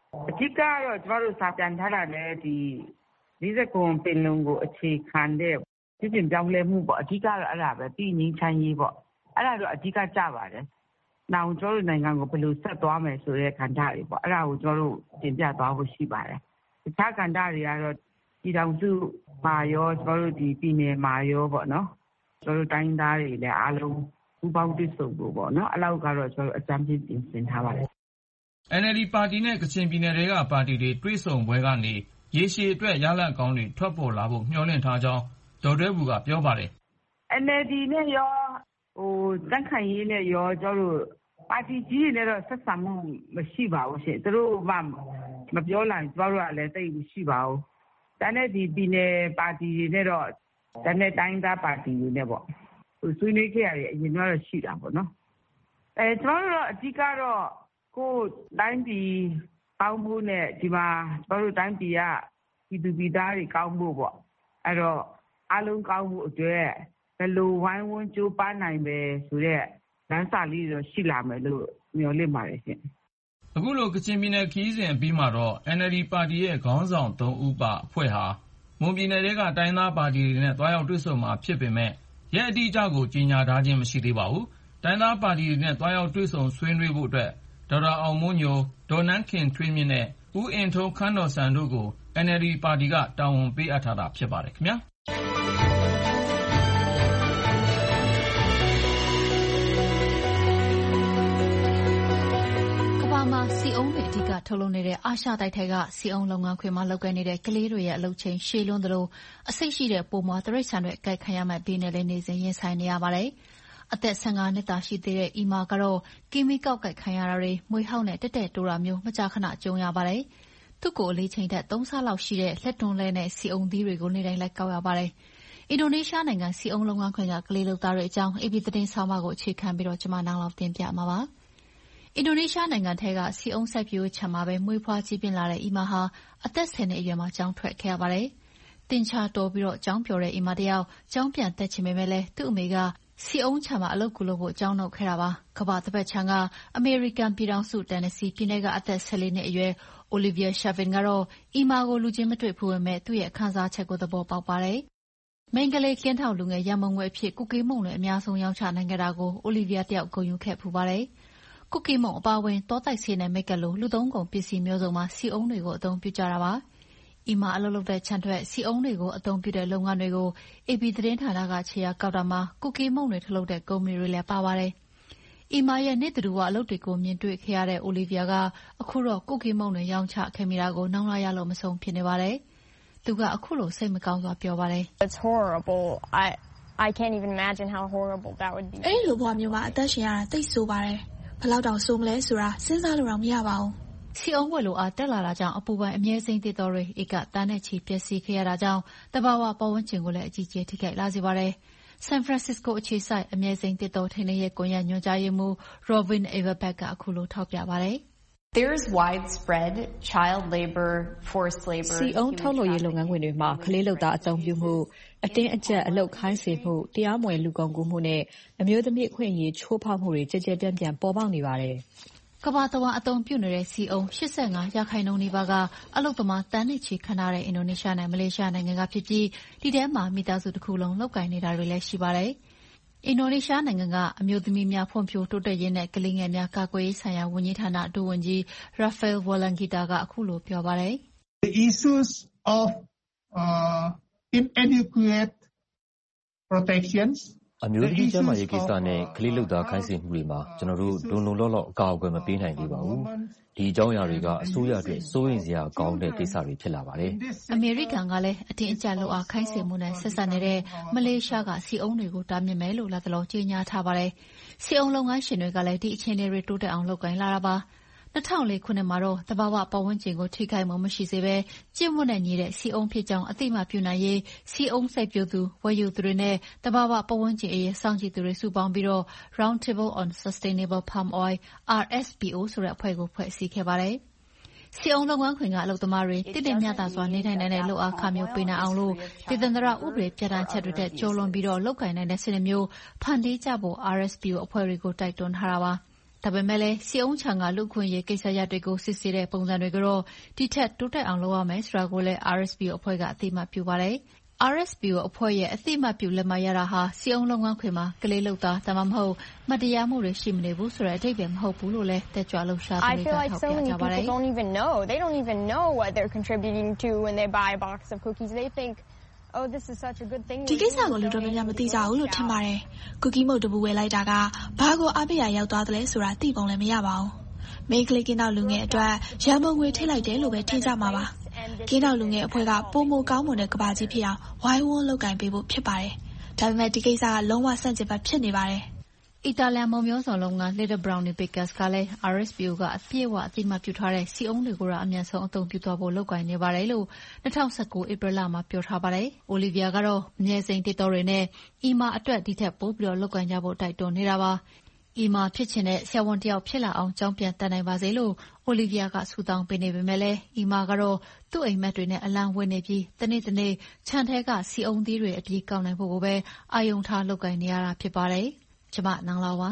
အဓိကကတော့ကျမတို့စာပြန်ထားတာလည်းဒီ၄၉ပင်လုံကိုအခြေခံတဲ့ပြည်ပြင်ပြောင်းလဲမှုပေါ့အဓိကတော့အဲ့ဒါပဲပြည်ငင်းချမ်းရေးပေါ့အဲ့ဒါတော့အဓိကကြပါတယ်။နောက်ကျမတို့နိုင်ငံကိုဘယ်လိုဆက်သွားမယ်ဆိုတဲ့ခန္ဓာတွေပေါ့အဲ့ဒါကိုကျမတို့တင်ပြသွားဖို့ရှိပါတယ်။တခြားခန္ဓာတွေကတော့ပြည်ထောင်စုမှာရောကျမတို့ဒီပြည်နယ်မှာရောပေါ့နော်။ကျမတို့တိုင်းသားတွေလည်းအားလုံးပူးပေါင်းတွေ့ဆုံဖို့ပေါ့နော်။အဲ့လောက်ကတော့ကျမတို့အကြမ်းဖျင်းပြင်ဆင်ထားပါတယ်။ အန် အယ်လ် ဒီ ပါတီနဲ့ကချင်ပြည်နယ်ထဲကပါတီတွေတွေ့ဆုံပွဲကနေရေရှည်အတွက်ရလဒ်ကောင်းတွေထွက်ပေါ်လာဖို့မျှော်လင့်ထားကြောင်းဒေါ်ဒွဲဘူကပြောပါတယ်။ အန် အယ်လ် ဒီ နဲ့ရောဟိုတန်းခိုင်ရေးနဲ့ရောကျတို့ပါတီကြီးတွေနဲ့တော့ဆက်ဆံမှုမရှိပါဘူးရှင်သူတို့မှမပြောလိုက်ကျတို့ကလည်းတိတ်မရှိပါဘူး။ဒါနဲ့ဒီပြည်နယ်ပါတီတွေနဲ့တော့ဒါနဲ့တိုင်းသားပါတီတွေနဲ့ပေါ့ဟိုဆွေးနွေးခဲ့ရတယ်အရင်ကတော့ရှိတာပေါ့နော်။အဲကျတို့တော့အဓိကတော့ကိုတိုင်းပြည်ကောင်းဖို့နဲ့ဒီမှာကျတို့တိုင်းပြည်ကပြည်သူပြည်သားတွေကောင်းဖို့ပေါ့အဲ့တော့အားလုံးကောင်းဖို့အတွက်ဘယ်လိုဝိုင်းဝန်းကြိုးပမ်းနိုင်ပဲဆိုတော့လမ်းစာလေးတော့ရှိလာမယ်လို့မျှော်လင့်ပါတယ်ရှင်။အခုလိုကချင်ပြည်နယ်ခရီးစဉ်အပြီးမှာတော့ အန် အယ်လ် ဒီ ပါတီရဲ့ခေါင်းဆောင်သုံးဦးပါအဖွဲ့ဟာမွန်ပြည်နယ်ထဲကတိုင်းသားပါတီတွေနဲ့တွားရောက်တွေ့ဆုံမှာဖြစ်ပေမဲ့ရက်အတိအကျကိုကြေညာထားခြင်းမရှိသေးပါဘူး။တိုင်းသားပါတီတွေနဲ့တွားရောက်တွေ့ဆုံဆွေးနွေးဖို့အတွက်ဒေါက်တာအောင်မိုးညိုဒေါ်နန်းခင်ထွေးမြင့်နဲ့ဦးအင်ထုံးခန်းတော်စံတို့ကို အန် အယ်လ် ဒီ ပါတီကတာဝန်ပေးအပ်ထားတာဖြစ်ပါတယ်ခင်ဗျာ။ C အုံးတွေအဓိကထုတ်လုပ်နေတဲ့အာရှတိုက်ထဲက C အုံးလုပ်ငန်းခွင်မှာလုပ်ကိုင်နေတဲ့ကလေးတွေရဲ့အလုပ်ချိန်ရှည်လွန်းသလိုအစိတ်ရှိတဲ့ပိုမွှာတိရစ္ဆာန်တွေအကိုက်ခံရမယ့်ဘေးနဲ့လည်းနေစဉ်ရင်ဆိုင်နေရပါတယ်။အသက်၁၅နှစ်သာရှိသေးတဲ့အီမာကတော့ကီမီကောက်ကိုက်ခံရတာတွေမွေးဟောက်နဲ့တက်တက်တိုးတာမျိုးမကြာခဏကြုံရပါတယ်။သူ့ကိုအလေးချိန်ထက်သုံးဆလောက်ရှိတဲ့လက်တွန်းလဲနဲ့ C အုံးသီးတွေကိုနေတိုင်းလိုက်ကောက်ရပါတယ်။အင်ဒိုနီးရှားနိုင်ငံ C အုံးလုပ်ငန်းခွင်ကကလေးလုပ်သားတွေအကြောင်း A B သတင်းဆောင်းပါးကိုအခြေခံပြီးတော့ကျွန်မနောင်လောက်တင်ပြမှာပါ။အင်ဒိုနီးရှားနိုင်ငံထဲကစီအုံးစိုက်ပျိုးခြံမှာပဲမွေးဖွားကြီးပြင်းလာတဲ့အီမာဟာအသက်ဆယ်နှစ်အရွယ်မှာကျောင်းထွက်ခဲ့ရပါတယ်။တင်ချာတော်ပြီးတော့ကျောင်းပြောတဲ့အီမာတယောက်ကျောင်းပြန်တက်ချင်ပေမဲ့လည်းသူ့အမေကစီအုံးခြံမှာအလုပ်ကူလုပ်ဖို့ကျောင်းနှုတ်ခဲ့တာပါ။ကမ္ဘာတစ်ပတ်ခြံကအမေရိကန်ပြည်ထောင်စုတန်နစီပြည်နယ်ကအသက်ဆယ်လေးနှစ်အရွယ် Olivia Shavin ကတော့အီမာကိုလူချင်းမတွေ့ဘူးပေမဲ့သူ့ရဲ့ခံစားချက်ကိုသဘောပေါက်ပါတယ်။မိန်းကလေးကင်းထောက်လူငယ်ရမုံငွေအဖြစ်ကုကီးမုံတွေအများဆုံးရောင်းချနိုင်ခဲ့တာကို Olivia တယောက်ဂုဏ်ယူခဲ့ဖူးပါတယ်။ကုကီးမုံအပါအဝင်တောတိုက်ဆေးနဲ့မိတ်ကပ်လိုလူသုံးကုန်ပစ္စည်းမျိုးစုံမှာစီအုံးတွေကိုအသုံးပြုကြတာပါ။အီမာအလုပ်လုပ်တဲ့ခြံထွက်စီအုံးတွေကိုအသုံးပြုတဲ့လုပ်ငန်းတွေကို A B သတင်းဌာနကခြေရာကောက်တာမှာကုကီးမုံတွေထုတ်လုပ်တဲ့ကုမ္ပဏီတွေလည်းပါပါတယ်။အီမာရဲ့နေ့တူကအလုပ်တွေကိုမြင်တွေ့ခဲ့ရတဲ့ Olivia ကအခုတော့ကုကီးမုံတွေရောင်းချခဲ့မိတာကိုနှောင်းလာရလို့မဆုံးဖြစ်နေပါတယ်။သူကအခုလိုစိတ်မကောင်းစွာပြောပါတယ်။ It's horrible. I I can't even imagine how horrible that would be. အဲ့ဒီလိုဘဝမျိုးမှာအသက်ရှင်ရတာသိဆိုးပါတယ်။ဘယ်လောက်တောင်ဆိုးမလဲဆိုတာစဉ်းစားလို့တော့မရပါဘူး။စီအုံးဝယ်လိုအားတက်လာတာကြောင့်အပူပိုင်းအမြဲစိမ့်သစ်တော်တွေဧကတန်းနဲ့ချီပျက်စီးခဲ့ရတာကြောင့်တဘာဝပတ်ဝန်းကျင်ကိုလည်းအကြီးကျယ်ထိခိုက်လာစေပါတယ်။ San Francisco အခြေစိုက်အမြဲစိမ့်သစ်တော်ထိန်းသိမ်းရေးကွန်ရက်ညွှန်ကြားရေးမှူး Robin Everbeck ကအခုလိုထောက်ပြပါတယ်။ There's widespread child labor, forced labor. စီအုံးထုတ်လုပ်ရေးလုပ်ငန်းခွင်တွေမှာကလေးလုပ်သားအသုံးပြုမှုအတင်းအကျပ်အလုပ်ခိုင်းစေမှုတရားမဝင်လူကုန်ကူးမှုနဲ့အမျိုးသမီးအခွင့်အရေးချိုးဖောက်မှုတွေကြကြပြန့်ပြန့်ပေါ်ပေါက်နေပါတယ်။ကမ္ဘာတဝန်းအသုံးပြုနေတဲ့စီအုံး၈၅ရာခိုင်နှုန်းနီးပါးကအလုပ်သမားတန်းနဲ့ချီခန့်ထားတဲ့အင်ဒိုနီးရှားနဲ့မလေးရှားနိုင်ငံကဖြစ်ပြီးဒီထဲမှာမိသားစုတစ်ခုလုံးလုပ်ကိုင်နေတာတွေလည်းရှိပါတယ်။အင်ဒိုနီးရှားနိုင်ငံကအမျိုးသမီးများဖွံ့ဖြိုးတိုးတက်ရေးနဲ့ကလေးငယ်များကာကွယ်ရေးဆိုင်ရာဝန်ကြီးဌာနဒုဝန်ကြီး Rafael Wolangita ကအခုလိုပြောပါတယ်။ The issues of uh, inadequate protections အမျိုးသမီးကျန်းမာရေးကိစ္စနဲ့ကလေးလုပ်သားခိုင်းစေမှုတွေမှာကျွန်တော်တို့လုံလုံလောက်လောက်အကာအကွယ်မပေးနိုင်သေးပါဘူး။ဒီအကြောင်းအရာတွေကအစိုးရအတွက်စိုးရိမ်စရာကောင်းတဲ့ကိစ္စတွေဖြစ်လာပါတယ်။အမေရိကန်ကလည်းအတင်းအကျပ်လုပ်အားခိုင်းစေမှုနဲ့ဆက်စပ်နေတဲ့မလေးရှားကစီအုံးတွေကိုတားမြစ်မယ်လို့လက်တလောကြေညာထားပါတယ်။စီအုံးလုပ်ငန်းရှင်တွေကလည်းဒီအခြေအနေတွေတိုးတက်အောင်လုပ်ကိုင်လာတာပါ။၂၀၀၄ခုနှစ်မှာတော့တဘာဝပတ်ဝန်းကျင်ကိုထိခိုက်မှုမရှိစေဘဲကျင့်ဝတ်နဲ့ညီတဲ့စီအုံးဖြစ်ကြောင်းအသိအမှတ်ပြုနိုင်ရေးစီအုံးစိုက်ပျိုးသူဝယ်ယူသူတွေနဲ့တဘာဝပတ်ဝန်းကျင်အရေးစောင့်ကြည့်သူတွေစုပေါင်းပြီးတော့ Round Table on Sustainable Palm Oil R S P O ဆိုတဲ့အဖွဲ့ကိုဖွဲ့စည်းခဲ့ပါတယ်။စီအုံးလုပ်ငန်းခွင်ကအလုပ်သမားတွေတည်တည်မျှတစွာနေထိုင်နိုင်တဲ့လုပ်အားခမျိုးပေးနိုင်အောင်လို့ဒေသန္တရဥပဒေပြဋ္ဌာန်းချက်တွေနဲ့ကျော်လွန်ပြီးတော့လုပ်ကိုင်နိုင်တဲ့စနစ်မျိုးဖန်တီးကြဖို့ R S P O အဖွဲ့တွေကိုတိုက်တွန်းထားတာပါ။ဒါပေမဲ့လည်းစီအုံးချံကလူခွင့်ရေးကိစ္စရပ်တွေကိုစစ်ဆေးတဲ့ပုံစံတွေကိုတော့ဒီထက်တိုးတက်အောင်လုပ်ရမယ်ဆိုတာကိုလည်း R S P O အဖွဲ့ကအသိအမှတ်ပြုပါတယ်။ R S P O အဖွဲ့ရဲ့အသိအမှတ်ပြုလက်မှတ်ရတာဟာစီအုံးလုပ်ငန်းခွင်မှာကလေးလုပ်သားဒါမှမဟုတ်မတရားမှုတွေရှိမနေဘူးဆိုတဲ့အဓိပ္ပာယ်မဟုတ်ဘူးလို့လည်းတက်ကြွလှုပ်ရှားသူတွေကထောက်ပြကြပါတယ်။ Don't even know. They don't even know what they're contributing to when they buy a box of cookies. They think, oh, this is such a good thing. ဒီကိစ္စကိုလူတော်များများမသိကြဘူးလို့ထင်ပါတယ်။ cookie မုတ်တပူဝယ်လိုက်တာကဘာကိုအပိရရောက်သွားတယ်လဲဆိုတာသိပုံလည်းမရပါဘူး။ မိန်းကလေးကင်းတော့လူငယ်အတွက်ရန်ပုံငွေထိလိုက်တယ်လို့ပဲထင်ကြမှာပါ။ကင်းတော့လူငယ်အဖွဲ့ကပုံမကောင်းမွန်တဲ့ကဘာကြီးဖြစ်အောင်ဝိုင်းဝန်းလုပ်ကင်ပေးဖို့ဖြစ်ပါတယ်။ဒါပေမဲ့ဒီကိစ္စကလုံးဝဆန့်ကျင်ဘက်ဖြစ်နေပါတယ်။အီတာလန်မုံမျိုးစုံလုပ်ငန်း Little Brownie Bakers ကလည်း R S P O ကအပြည့်အဝအသိအမှတ်ပြုထားတဲ့စီအုံးတွေကိုအမြန်ဆုံးအသုံးပြုသွားဖို့လုပ်ကိုင်နေပါတယ်လို့၂၀၁၉ ဧပြီလမှာပြောထားပါတယ်။ Olivia ကတော့အမြဲစိန်တစ်တော်တွေနဲ့အီမာအတွက်ဒီထက်ပိုပြီးလုပ်ကိုင်ကြဖို့တိုက်တွန်းနေတာပါ။အီမာဖြစ်ချင်တဲ့ဆရာဝန်တယောက်ဖြစ်လာအောင်ကြောင်းပြန်တက်နိုင်ပါစေလို့ Olivia ကဆုတောင်းပေးနေပေမဲ့လည်းအီမာကတော့သူ့အိမ်မက်တွေနဲ့အလံဝဲနေပြီးတနေ့တနေ့ခြံထဲကစီအုံသီးတွေအပြေးကောက်နိုင်ဖို့ကိုပဲအာယုံထားလုပ်ကိုင်နေရတာဖြစ်ပါတယ်။ကျမနန်းလာပါ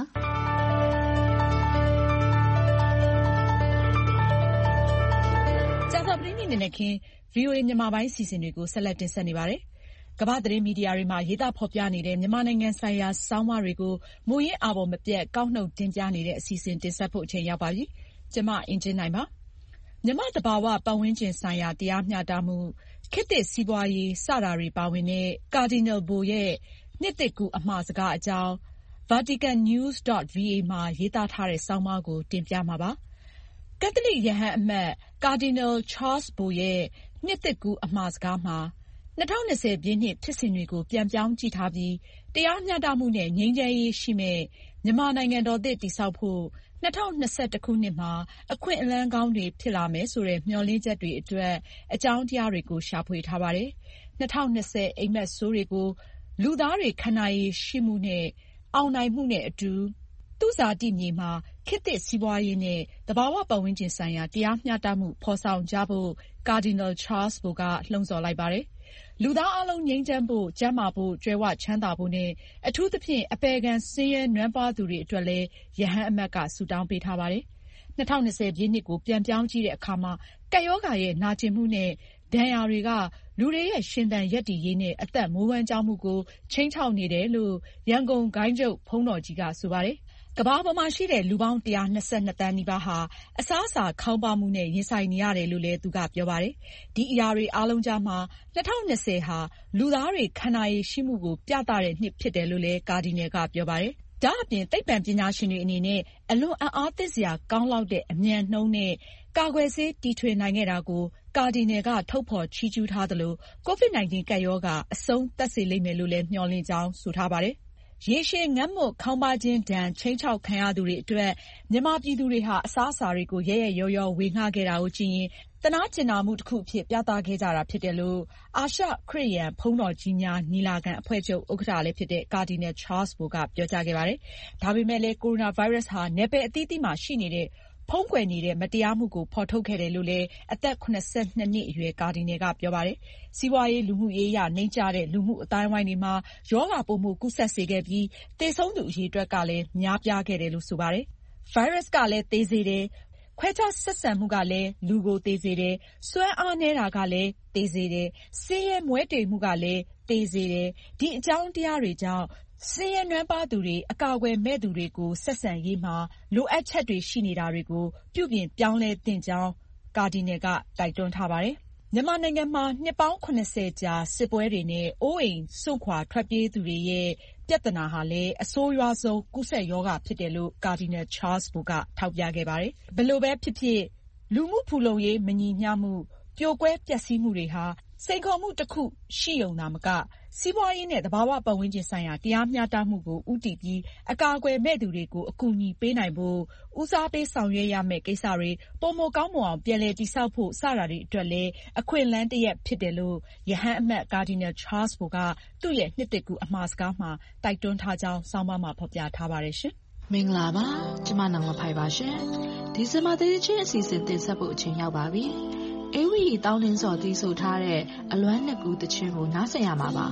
ကြာသပတေးနေ့နဲ့ခင် V O A မြန်မာပိုင်းစီစဉ်တွေကိုဆက်လက်တင်ဆက်နေပါတယ်။ကမ္ဘာသတင်းမီဒီယာတွေမှာရေးသားဖော်ပြနေတဲ့မြန်မာနိုင်ငံဆိုင်ရာဆောင်းပါးတွေကိုမူရင်းအာဘော်မပြတ်ကောက်နှုတ်တင်ပြနေတဲ့အစီအစဉ်တင်ဆက်ဖို့အချိန်ရောက်ပါပြီ။ကျမအင်ဂျင်နိုင်ပါ။မြန်မာသဘာဝပတ်ဝန်းကျင်ဆိုင်ရာတရားမျှတမှုခေတ်သစ်စီးပွားရေးစတာတွေပါဝင်တဲ့ Cardinal Bo ရဲ့နှစ်သစ်ကူးအမှာစကားအကြောင်း Vatican News .V A မှာရေးသားထားတဲ့ဆောင်းပါးကိုတင်ပြမှာပါ။ကက်သလစ်ရဟန်းအမတ် Cardinal Charles Bo ရဲ့နှစ်သစ်ကူးအမှာစကားမှာ၂၀၂၀ပြည့်နှစ်ဖြစ်စဉ်တွေကိုပြန်ပြောင်းကြည့်ထားပြီးတရားမျှတမှုနဲ့ငြိမ်းချမ်းရေးရှိမဲ့မြန်မာနိုင်ငံတော်သစ်တည်ဆောက်ဖို့၂၀၂၁ခုနှစ်မှာအခွင့်အလမ်းကောင်းတွေဖြစ်လာမယ်ဆိုတဲ့မျှော်လင့်ချက်တွေအတွက်အကြောင်းတရားတွေကိုရှာဖွေထားပါတယ်။၂၀၂၀အိမ်မက်ဆိုးတွေကိုလူသားတွေခံနိုင်ရည်ရှိမှုနဲ့အောင်နိုင်မှုနဲ့အတူသူ့ဇာတိမြေမှာခေတ်သစ်စီးပွားရေးနဲ့သဘာဝပတ်ဝန်းကျင်ဆိုင်ရာတရားမျှတမှုဖော်ဆောင်ကြဖို့ Cardinal Charles Bo ကလှုံ့ဆော်လိုက်ပါတယ်။လူသားအားလုံးငြိမ်းချမ်းဖို့၊ကျန်းမာဖို့၊ကြွယ်ဝချမ်းသာဖို့နဲ့အထူးသဖြင့်အပယ်ခံဆင်းရဲနွမ်းပါးသူတွေအတွက်လည်းရဟန်းအမတ်ကဆုတောင်းပေးထားပါတယ်။၂၀၂၀ပြည့်နှစ်ကိုပြန်ပြောင်းကြည့်တဲ့အခါမှာကပ်ရောဂါရဲ့နာကျင်မှုနဲ့ဒဏ်ရာတွေကလူတွေရဲ့ရှင်သန်ရပ်တည်ရေးနဲ့အသက်မွေးဝမ်းကျောင်းမှုကိုခြိမ်းခြောက်နေတယ်လို့ရန်ကုန်ဂိုဏ်းချုပ်ဘုန်းတော်ကြီးကဆိုပါတယ်။ကမ္ဘာပေါ်မှာရှိတဲ့လူပေါင်း၁၂၂သန်းနီးပါးဟာအစားအစာခေါင်းပါးမှုနဲ့ရင်ဆိုင်နေရတယ်လို့လည်းသူကပြောပါတယ်။ဒီအရာတွေအားလုံးကြားမှာ၂၀၂၀ဟာလူသားတွေခံနိုင်ရည်ရှိမှုကိုပြသတဲ့နှစ်ဖြစ်တယ်လို့လည်းကာဒီနယ်ကပြောပါတယ်။ဒါအပြင်သိပ္ပံပညာရှင်တွေအနေနဲ့အလွန်အံ့အားသင့်စရာကောင်းလောက်တဲ့အမြန်နှုန်းနဲ့ကာကွယ်ဆေးတီထွင်နိုင်ခဲ့တာကိုကာဒီနယ်ကထုတ်ဖော်ချီးကျူးထားသလို ကိုဗစ်-၁၉ ကပ်ရောဂါအဆုံးသတ်စေလိမ့်မယ်လို့လည်းမျှော်လင့်ကြောင်းဆိုထားပါတယ်။ရေရှည်ငတ်မွတ်ခေါင်းပါးခြင်းဒဏ်ခြိမ်းခြောက်ခံရသူတွေအတွက်မြန်မာပြည်သူတွေဟာအစားအစာတွေကိုရဲရဲရောရောဝေငှခဲ့တာကိုကြည့်ရင်သနားကျင်နာမှုတစ်ခုအဖြစ်ပြသခဲ့ကြတာဖြစ်တယ်လို့အာရှခရစ်ယာန်ဘုန်းတော်ကြီးများညီလာခံအဖွဲ့ချုပ်ဥက္ကဋ္ဌလည်းဖြစ်တဲ့ကာဒီနယ်ချားလ်စ်ဘိုကပြောကြားခဲ့ပါတယ်။ဒါပေမဲ့လည်းကိုရိုနာဗိုင်းရပ်စ်ဟာနယ်ပယ်အသီးသီးမှာရှိနေတဲ့ဖုံးကွယ်နေတဲ့မတရားမှုကိုဖော်ထုတ်ခဲ့တယ်လို့လည်းအသက်၇၂နှစ်အရွယ်ကာဒီနယ်ကပြောပါတယ်။စီးပွားရေးလူမှုရေးအရနှိမ့်ကျတဲ့လူမှုအသိုင်းအဝိုင်းတွေမှာရောဂါပိုမိုကူးစက်စေခဲ့ပြီးသေဆုံးသူအရေအတွက်ကလည်းများပြားခဲ့တယ်လို့ဆိုပါတယ်။ဗိုင်းရပ်စ်ကလည်းသေစေတယ်။ခွဲခြားဆက်ဆံမှုကလည်းလူကိုသေစေတယ်။စွမ်းအားနည်းတာကလည်းသေစေတယ်။ဆင်းရဲမွဲတေမှုကလည်းသေစေတယ်။ဒီအကြောင်းတရားတွေကြောင့်ဆင်းရဲနွမ်းပါးသူတွေအကာအကွယ်မဲ့သူတွေကိုဆက်ဆံရေးမှာလိုအပ်ချက်တွေရှိနေတာတွေကိုပြုပြင်ပြောင်းလဲသင့်ကြောင်းကာဒီနယ်ကတိုက်တွန်းထားပါတယ်။မြန်မာနိုင်ငံမှာနှစ်ပေါင်း၇၀ကြာစစ်ပွဲတွေနဲ့အိုးအိမ်စွန့်ခွာထွက်ပြေးသူတွေရဲ့ပြဿနာဟာလည်းအဆိုးရွားဆုံးကူးစက်ရောဂါဖြစ်တယ်လို့ကာဒီနယ်ချားလ်စ်ဘိုကထောက်ပြခဲ့ပါတယ်။ဘယ်လိုပဲဖြစ်ဖြစ်လူမှုဖူလုံရေးမညီမျှမှုပြိုကွဲပျက်စီးမှုတွေဟာစိန်ခေါ်မှုတစ်ခုရှိရုံသာမကစီးပွားရေးနဲ့သဘာဝပတ်ဝန်းကျင်ဆိုင်ရာတရားမျှတမှုကိုဦးတည်ပြီးအကာအကွယ်မဲ့သူတွေကိုအကူအညီပေးနိုင်ဖို့ဦးစားပေးဆောင်ရွက်ရမယ့်ကိစ္စတွေပိုမိုကောင်းမွန်အောင်ပြန်လည်တည်ဆောက်ဖို့စတာတွေအတွက်လည်းအခွင့်အလမ်းတစ်ရပ်ဖြစ်တယ်လို့ရဟန်းအမတ်ကာဒီနယ်ချားလ်စ်ဘိုကသူ့ရဲ့နှစ်သစ်ကူးအမှာစကားမှာတိုက်တွန်းထားကြောင်းဆောင်းပါးမှာဖော်ပြထားပါတယ်ရှင်။မင်္ဂလာပါကျမနောင်လဖိုင်ပါရှင်ဒီဇင်ဘာတရချင်းအစီအစဉ်တင်ဆက်ဖို့အချိန်ရောက်ပါပြီအေဝီတောင်းတင်းစော်တီးဆိုထားတဲ့အလွမ်းနှစ်ကူးတခြင်းကိုနားဆင်ရမှာပါ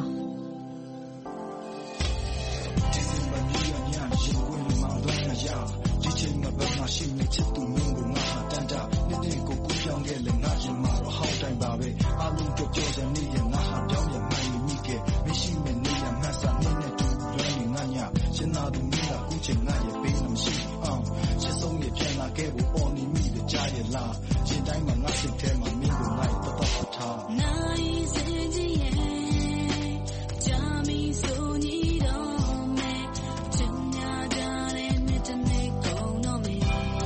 ဘက်မှာရှိနေချစ်သူမင်းကိုငါဟာတန်တာနေ့နေ့ကိုကူးပြောင်းခဲ့လေငါရင်မှာတော့ဟောင်းတိုင်းပါပဲအလုံးကြောကြောစံနေရင်ငါဟာပြောင်းရမှန်မိခဲ့မရှိမဲ့နေရမှတ်စာနေနဲ့တူလွမ်းနေငါညရှင်သာသူမင်းကကူးချင်ငါရဲ့ပေးလို့မရှိအောင်ရှစ်ဆုံးရဲ့ပြန်လာခဲ့ဖို့ပေါ်နေမိတဲ့ကြားရလားရင်တိုင်းမှာငါစိတ်ထဲမှာမင်းကိုငါ့ပတ်ပတ်ထားနိုင်စင်ကြီးရဲ့ဂျာမီဆိုညီတော်မဲချင်ညာကြတဲ့မြတ်တဲ့ကုန်တော့မဲ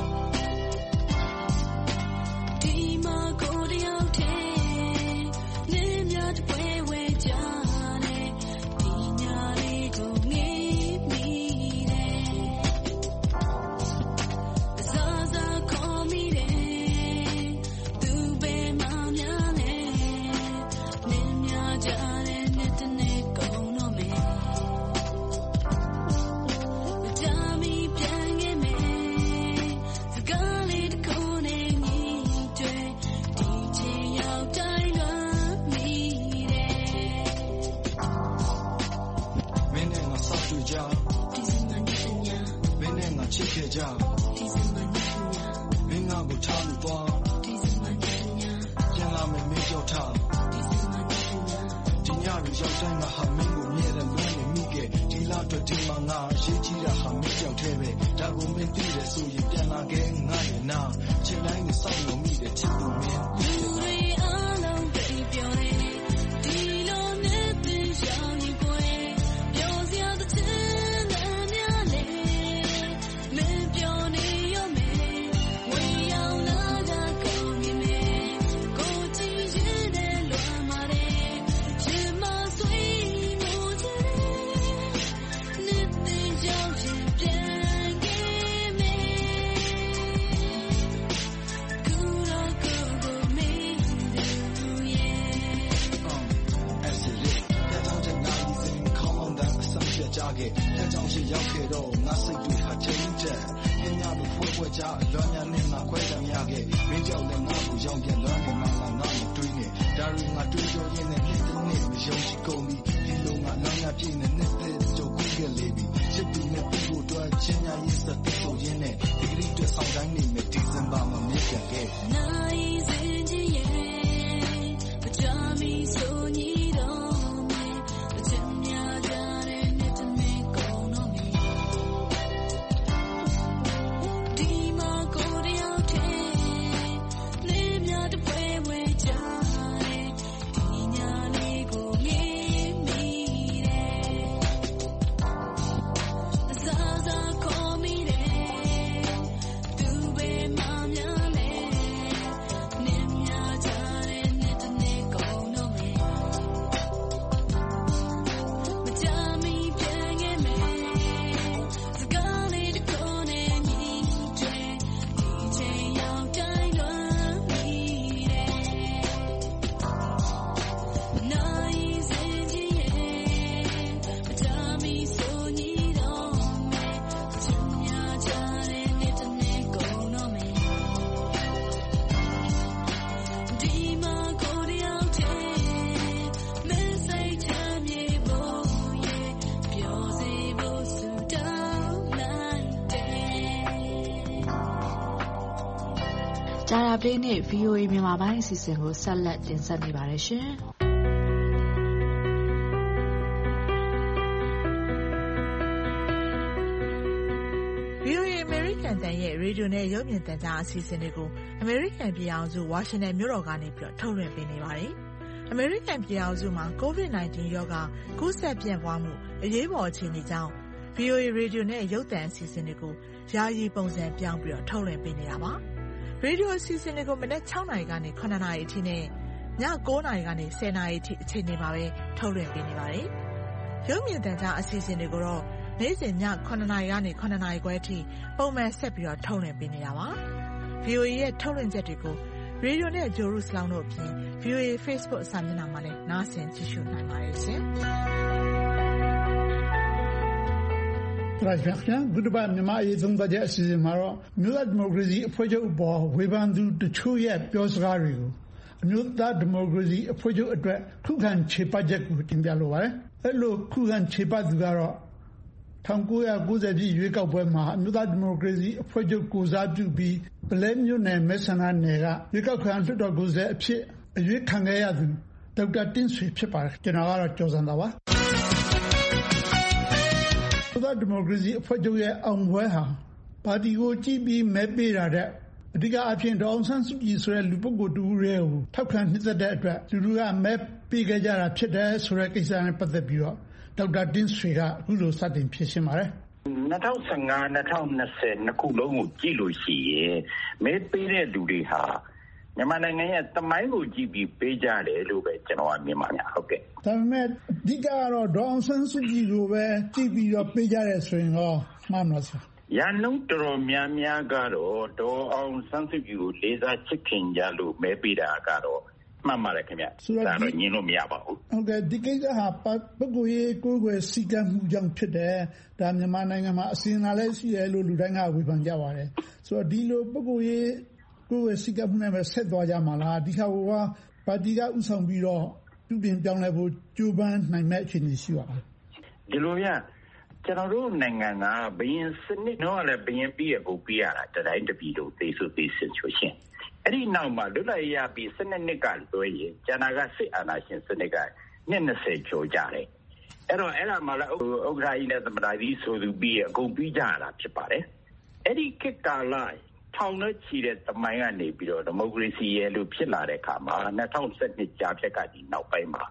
ဒီမှာကိုတယောက်တည်းနေမြတ်ပွဲဝဲကြတဲ့ဒီညာလေးကိုငေးမိတယ်စာစာခေါ်မိတယ်သူပဲမများလဲနေမြကြတဲ့မြတ်တဲ့ကုန်တော့မဲဂျာမီပြန်ခဲ့မယ်စကားလေးတစ်ခုနဲ့ညီတွေဒီချင်ရောက်တိုင်းလွမ်းမိတယ်မင်းနဲ့ငါဆောက်တွေ့ကြဒီစမနေညာမင်းနဲ့ငါချစ်ခဲ့ကြဒီစမနေညာမင်းငါကိုထားလို့သွားဒီစမနေညာပြန်လာမယ်မင်းကြောက်ထားဒီစမနေညာဒီညတွေရောက်တိုင်းငါဟာမင်းကိုမြဲတယ်လွမ်းနေမိခဲ့ဒီလားအတွက်ဒီမှာငါရေးကြည့်တာဟာမင်းကြောက်သေးပဲဒါကိုမင်းသိတယ်ဆိုရင်ပြန်လာခဲ့ငါရဲ့နာချစ်တိုင်းနဲ့စောင့်လို့မိတယ်ချစ်သူမင်းလူတွေအားလုံးပြပြောတယ်ဒီလိုနဲ့တင်ရောက်နေပွဲပြောစရာတစ်ချက်နဲ့များလေမင်းပြောနေရမယ်ဝေးရောက်လာကကုန်နေမယ်ကိုကြည့်ရင်လည်းလွမ်းပါတယ်ရင်မဆွေးလို့ချင်တယ်နှစ်သိရောက်ရင်ပြန်ခဲ့မယ်ကူတော့ကိုကိုမင်းတို့ရဲ့as it is တဲ့ကြောင့်တဲ့ငါဒီစင်ခေါင်းတဲ့ဆမ်းပြကြခဲ့တဲ့ကြောင့်ရှိရောက်ခဲ့တော့ငါစိတ်တွေဟာချိန်တဲ့ညညတို့ဖွဲ့ဖွဲ့ကြလွမ်းညာနဲ့ငါခွဲတယ်များခဲ့မင်းကြောင့်လည်းငါ့ကိုရောက်ခဲ့လွမ်းနေမှငါငါ့ကိုတွေးနေဒါရီငါတွေးကြောရင်းနဲ့နှစ်တစ်နှစ်မယုံကြည်ကုန်ပြီဒီလိုငါလွမ်းညာပြည့်နေနှစ်သက်ကြောကူးခဲ့လေပြီချစ်သူနဲ့ပြီးဖို့တော့ချင်းညာရေးစတဲ့ဆိုရင်းနဲ့ဒီကလေးတွေဆောင်တိုင်းနေမယ်ဒီဇင်ဘာမှာမြင်ခဲ့နိုင်စင်ကြီးရဲ့ဂျာမီဆိုညီတော်မဲအချင်များကြတဲ့နှစ်တစ်ကုန်တော့မဲဒီမှာကိုတယောက်တည်းနေမြတ်ပွဲဝဲကြတဲ့ဒီညာလေးကိုငေးမိတယ်စာစာခေါ်မိတယ်သူပဲမများလဲနေမြကြတဲ့နှစ်တစ်ကုန်တော့မဲမကြမီပြန်ခဲ့မယ်စကားလေးတစ်ခုနဲ့ညီတွေဒီချိန်ရောက်တိုင်းလွမ်းမိတယ်နိုင်စင်ကြီးရဲ့မကြမီဆိုညီတော့မယ်ချင်များကြတဲ့နှစ်တစ်ကုန်တော့မယ်ဒီမှာကိုတယောက်တည်းမင်းစိတ်ချမ်းမြေဖို့ရဲ့ပြောစေဖို့ဆူတောင်းလိုက်တယ်ကြာတာပလေးနဲ့ ဗီအိုအေ မြန်မာပိုင်းအစီအစဉ်ကိုဆက်လက်တင်ဆက်နေပါတယ်ရှင်။ဗီအိုအေ အမေရိကန်တန်ရဲ့ရေဒီယိုနဲ့ရုပ်မြင်သံကြားအစီအစဉ်တွေကိုအမေရိကန်ပြည်အောင်စုဝါရှင်တန်မြို့တော်ကနေပြီးတော့ထုတ်လွှင့်ပေးနေပါတယ်။အမေရိကန်ပြည်အောင်စုမှာ ကိုဗစ် ၁၉ ရောဂါကူးစက်ပြန့်ပွားမှုအရေးပေါ်အခြေအနေကြောင့် ဗီအိုအေ ရေဒီယိုနဲ့ရုပ်သံအစီအစဉ်တွေကိုယာယီပုံစံပြောင်းပြီးတော့ထုတ်လွှင့်ပေးနေတာပါ။ရေဒီယိုအစီအစဉ်တွေကိုမနက်၆နာရီကနေ၇နာရီအထိနဲ့ည၉နာရီကနေ၁၀နာရီအထိအချိန်တွေမှာပဲထုတ်လွှင့်ပေးနေပါတယ်။ရုပ်မြင်သံကြားအစီအစဉ်တွေကိုတော့နေ့စဉ်ည၇နာရီကနေ၇နာရီခွဲအထိပုံမှန်ဆက်ပြီးတော့ထုတ်လွှင့်ပေးနေတာပါ။ ဗီအိုအေ ရဲ့ထုတ်လွှင့်ချက်တွေကိုရေဒီယိုနဲ့ဂျိုရုစလောင်းတို့အပြင် ဗီအိုအေ Facebook စာမျက်နှာမှာလည်းနားဆင်ကြည့်ရှုနိုင်ပါတယ်ရှင်။ပရရှန်ဘုဒ္ဓဘာသာမြန်မာရေးသုံးသပ်ချက်အစီအစဉ်မှာတော့မြို့သားဒီမိုကရေစီအဖွဲ့ချုပ်အပေါ်ဝေဖန်သူတချို့ရဲ့ပြောစကားတွေကိုအမျိုးသားဒီမိုကရေစီအဖွဲ့ချုပ်အတွက်ခုခံခြေပချက်ကိုတင်ပြလိုပါတယ်။အဲ့လိုခုခံခြေပသူကတော့ nineteen ninetyရွေးကောက်ပွဲမှာအမျိုးသားဒီမိုကရေစီအဖွဲ့ချုပ်ကိုစားပြုပြီးဗလဲမြို့နယ်မဲဆန္ဒနယ်ကရွေးကောက်ခံလွှတ်တော်ကိုယ်စားအဖြစ်အရွေးခံခဲ့ရသူဒေါက်တာတင်းဆွေဖြစ်ပါတယ်ကျွန်တော်ကတော့ကျော်စံသာပါအမျိုးသားဒီမိုကရေစီအဖွဲ့ချုပ်ရဲ့အောင်ပွဲဟာပါတီကိုကြည့်ပြီးမဲပေးတာတဲ့အဓိကအဖြစ်ဒေါအောင်ဆန်းစုကြည်ဆိုတဲ့လူပုဂ္ဂိုလ်တူရဲ့ကိုထောက်ခံနှစ်သက်တဲ့အတွက်လူလူကမဲပေးခဲ့ကြတာဖြစ်တယ်ဆိုတဲ့ကိစ္စနဲ့ပတ်သက်ပြီးတော့ဒေါက်တာတင်းဆွေကအခုလိုစတင်ဖြေရှင်းပါတယ်၂၀၁၅ ၂၀၂၀နှစ်ခုလုံးကိုကြည့်လို့ရှိရင်မဲပေးတဲ့လူတွေဟာမြန်မာနိုင်ငံရဲ့သမိုင်းကိုကြည့်ပြီးပေးကြတယ်လို့ပဲကျွန်တော်ကမြင်ပါတယ်ဟုတ်ကဲ့ဒါပေမဲ့အဓိကတော့ဒေါအောင်ဆန်းစုကြည်ကိုပဲကြည့်ပြီးတော့ပေးကြတယ်ဆိုရင်တော့မှန်ပါလားရန်လုံးတော်တော်များများကတော့ဒေါ်အောင်ဆန်းစုကြည်ကိုလေးစားချစ်ခင်ကြလို့မဲပေးတာကတော့မှန်ပါတယ်ခင်ဗျဒါတော့ညင်လို့မရပါဘူးဟုတ်ကဲ့ဒီကိစ္စဟာပုဂ္ဂိုလ်ရေးကိုယ်ွယ်စီကံမှုကြောင့်ဖြစ်တယ်ဒါမြန်မာနိုင်ငံမှာအစဉ်အလာလည်းရှိတယ်လို့လူတိုင်းကဝေဖန်ကြပါတယ်ဆိုတော့ဒီလိုပုဂ္ဂိုလ်ရေးကိုယ်ွယ်စီကံမှုနဲ့ပဲဆက်သွားကြမှာလားဒီခါကပါတီကဥဆောင်ပြီးတော့ပြုပြင်ပြောင်းလဲဖို့ကြိုးပမ်းနိုင်မဲ့အခြေအနေရှိပါလားဒီလိုရကျွန်တော်တို့နိုင်ငံကဘရင်စနစ်တော့လည်းဘရင်ပြီးရကိုပြီးရတာတတိုင်းတပြည်တို့သိဆိုသိစင်ချွရှင်အဲ့ဒီနောက်မှာလွတ်လပ်ရပြီးစနစ်နှစ်ကလွှဲရင်ကျန်တာကစစ်အာဏာရှင်စနစ်ကနှစ်၂၀ကျော်ကြတယ်အဲ့တော့အဲ့ဒါမှလည်းဥက္ကဋ္ဌကြီးနဲ့သမ္မတကြီးဆိုသူပြီးရအကုန်ပြီးကြတာဖြစ်ပါတယ်အဲ့ဒီခေတ်ကာလထောင်နဲ့ချီတဲ့သမိုင်းကနေပြီးတော့ဒီမိုကရေစီရဲ့လို့ဖြစ်လာတဲ့အခါမှာ၂၀၁၂ကြာဖြတ်ကဒီနောက်ပိုင်းမှာ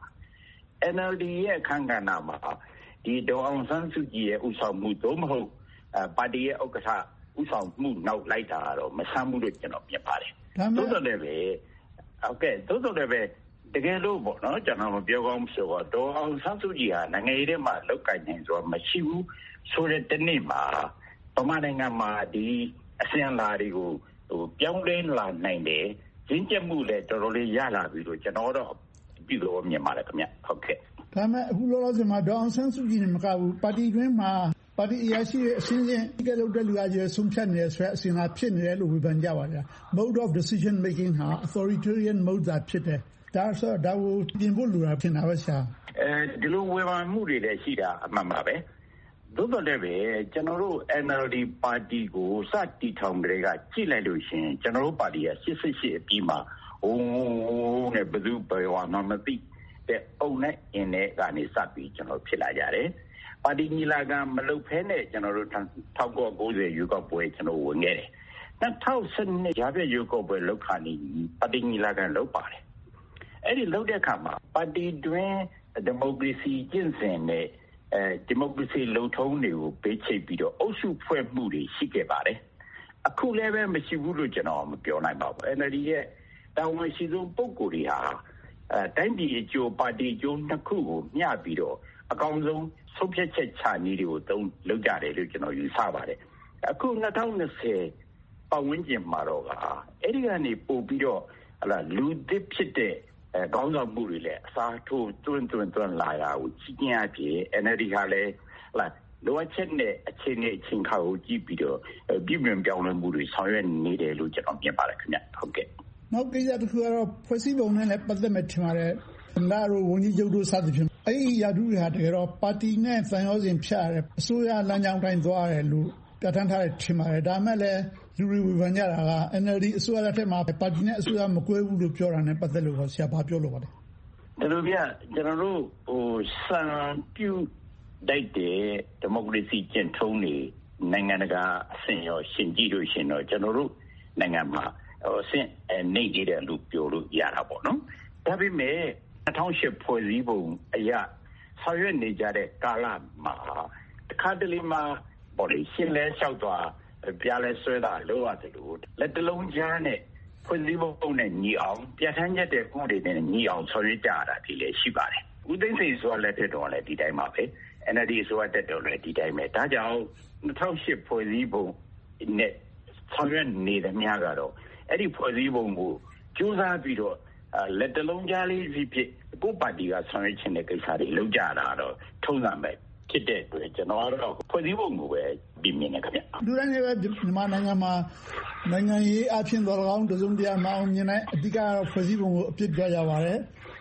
N L D ရဲ့အခမ်းကဏ္ဍမှာဒီဒေါ်အောင်ဆန်းစုကြည်ရဲ့ဥဆောင်မှုသို့မဟုတ်ပါတီရဲ့ဥက္ကဋ္ဌဥဆောင်မှုနောက်လိုက်တာတော့မဆမ်းဘူးလို့ကျွန်တော်မြင်ပါတယ်သို့တော်လည်းပဲဟုတ်ကဲ့သို့တော်လည်းပဲတကယ်လို့ပေါ့နော်ကျွန်တော်မပြောကောင်းဆိုတော့ဒေါ်အောင်ဆန်းစုကြည်ဟာနိုင်ငံရေးထဲမှာလောက်ကင်နေဆိုတော့မရှိဘူးဆိုတဲ့တနေ့မှာဗမာနိုင်ငံမှာဒီအစင်လာတွေကိုဟိုပြောင်းလဲလာနိုင်တယ်ရင်းကျက်မှုလည်းတော်တော်လေးရလာပြီလို့ကျွန်တော်တော့ပြီးတော့မြင်ပါတယ်ခင်ဗျဟုတ်ကဲ့ဒါမဲ့အခုလောလောဆယ်မှာဒေါအောင်ဆန်းစုကြည်နဲ့မကဘူးပါတီတွင်းမှာပါတီအရာရှိရဲ့အစင်းစင်းကလေးတို့လူအကြီးဆုံးဖြတ်နေဆိုတဲ့အစင်လာဖြစ်နေတယ်လို့ဝေဖန်ကြပါဗျာ mode of decision making ဟာ authoritarian mode သာဖြစ်တယ်ဒါဆိုဒါကိုပြင်ဖို့လိုတာဖြစ်တာပဲဆရာအဲဒီလိုဝေဖန်မှုတွေလည်းရှိတာအမှန်ပါပဲသို့တော်လည်းပဲကျွန်တော်တို့ N L D ပါတီကိုစတီထောင်တွေကကြည့်လိုက်လို့ရှင်ကျွန်တော်တို့ပါတီက၈၈အပြီးမှာဟိုးနဲ့ဘယ်သူဘယ်ဟောမှမသိတဲ့အုံနဲ့အင်းနဲ့ကနေစပြီးကျွန်တော်ဖြစ်လာကြတယ်ပါတီညီလာခံမလုပ်ဖဲနဲ့ကျွန်တော်တို့၁၉၉၀ရွေးကောက်ပွဲကျွန်တော်ဝင်ခဲ့တယ်၂၀၁၂ရာပြည့်ရွေးကောက်ပွဲလောက်ခါနေပါတီညီလာခံလုပ်ပါတယ်အဲ့ဒီလုပ်တဲ့အခါမှာပါတီတွင်ဒီမိုကရေစီကျင့်စဉ်နဲ့အဲဒီမိုကရေစီလုံထုံးတွေကိုပေးချိတ်ပြီးတော့အုပ်စုဖွဲ့မှုတွေရှိခဲ့ပါတယ်အခုလည်းပဲမရှိဘူးလို့ကျွန်တော်မပြောနိုင်ပါဘူး N L D ရဲ့တာဝန်ရှိဆုံးပုဂ္ဂိုလ်တွေဟာအဲတိုင်းပြည်အကျိုးပါတီအကျိုးနှစ်ခုကိုမျှပြီးတော့အကောင်းဆုံးဆုံးဖြတ်ချက်ချနည်းတွေကိုသုံးလုပ်ကြတယ်လို့ကျွန်တော်ယူဆပါတယ်အခု၂၀၂၀ပတ်ဝန်းကျင်မှာတော့ကအဲ့ဒီကနေပို့ပြီးတော့ဟလာလူသစ်ဖြစ်တဲ့အဲကောင်းဆောင်မှုတွေလည်းအစားထိုးတွန်းတွန်းတွန်းလာတာကိုကြီးကျယ်အဖြစ် N L D ကလည်းဟလာလိုအပ်ချက်နဲ့အခြေအနေအချိန်ခါကိုကြည့်ပြီးတော့ပြည်ပြင်ပြောင်းလဲမှုတွေဆောင်ရွက်နေတယ်လို့ကျွန်တော်မြင်ပါတယ်ခင်ဗျဟုတ်ကဲ့နောက်ကိစ္စတစ်ခုကတော့ဖွဲ့စည်းပုံနဲ့လည်းပတ်သက်မှထင်ပါတယ်။ဒါတို့ဝန်ကြီးချုပ်တို့စသဖြင့်အဲ့ဒီရာထူးတွေဟာတကယ်တော့ပါတီနဲ့သံယောဇဉ်ဖြတ်ရတယ်အစိုးရလမ်းကြောင်းတိုင်းသွားရတယ်လို့ပြဋ္ဌာန်းထားတယ်ထင်ပါတယ်။ဒါမှလည်းလူတွေဝေဖန်ကြတာက N L D အစိုးရလက်ထက်မှာပါတီနဲ့အစိုးရမကွဲဘူးလို့ပြောတာနဲ့ပတ်သက်လို့ဆရာဘာပြောလို့ပါလဲ။ဒါလိုပြကျွန်တော်တို့ဟိုစံပြုတိုက်တဲ့ဒီမိုကရေစီကျင့်ထုံးတွေနိုင်ငံတကာအဆင့်ရောရှင်ကြည့်လို့ရှင်တော့ကျွန်တော်တို့နိုင်ငံမှာဟိုဆင့်နေကြတယ်လို့ပြောလို့ရတာပေါ့နော်ဒါပေမဲ့၂၀၀၈ဖွဲ့စည်းပုံအရာဆောင်ရွက်နေကြတဲ့ကာလမှာတခါတလေမှာပေါ်လေရှင်းလဲလျှောက်သွားပြလဲဆွဲတာလို့ရတယ်လို့လက်တလုံးကြားနဲ့ဖွဲ့စည်းပုံနဲ့ညီအောင်ပြဋ္ဌာန်းချက်တဲ့ဥပဒေနဲ့ညီအောင်ဆောင်ရွက်ကြတာဒီလေရှိပါတယ်ဦးသိန်းစိန်ဆိုလက်ထက်တော်လည်းဒီတိုင်းပါပဲ N L D ဆိုတက်တော်လည်းဒီတိုင်းပဲဒါကြောင့်၂၀၀၈ဖွဲ့စည်းပုံနဲ့ဆောင်ရွက်နေတဲ့များကတော့အဲ့ဒီဖွဲ့စည်းပုံကိုကြိုးစားပြီးတော့လက်တလုံးကြားလေးစီဖြစ်ကိုပါတီကဆောင်ရွက်ခြင်းတဲ့ကိစ္စတွေလုပ်ကြတာတော့ထုံးစံပဲဖြစ်တဲ့အတွက်ကျွန်တော်ကတော့ဖွဲ့စည်းပုံကိုပဲပြင်မြင်နေခင်ဗျလူတိုင်းလည်းမြန်မာနိုင်ငံမှာနိုင်ငံရေးအဖြစ်တော်ကောင်းတစုံတရာမအောင်မြင်တဲ့အဓိကတော့ဖွဲ့စည်းပုံကိုအပြစ်ပြကြပါတယ်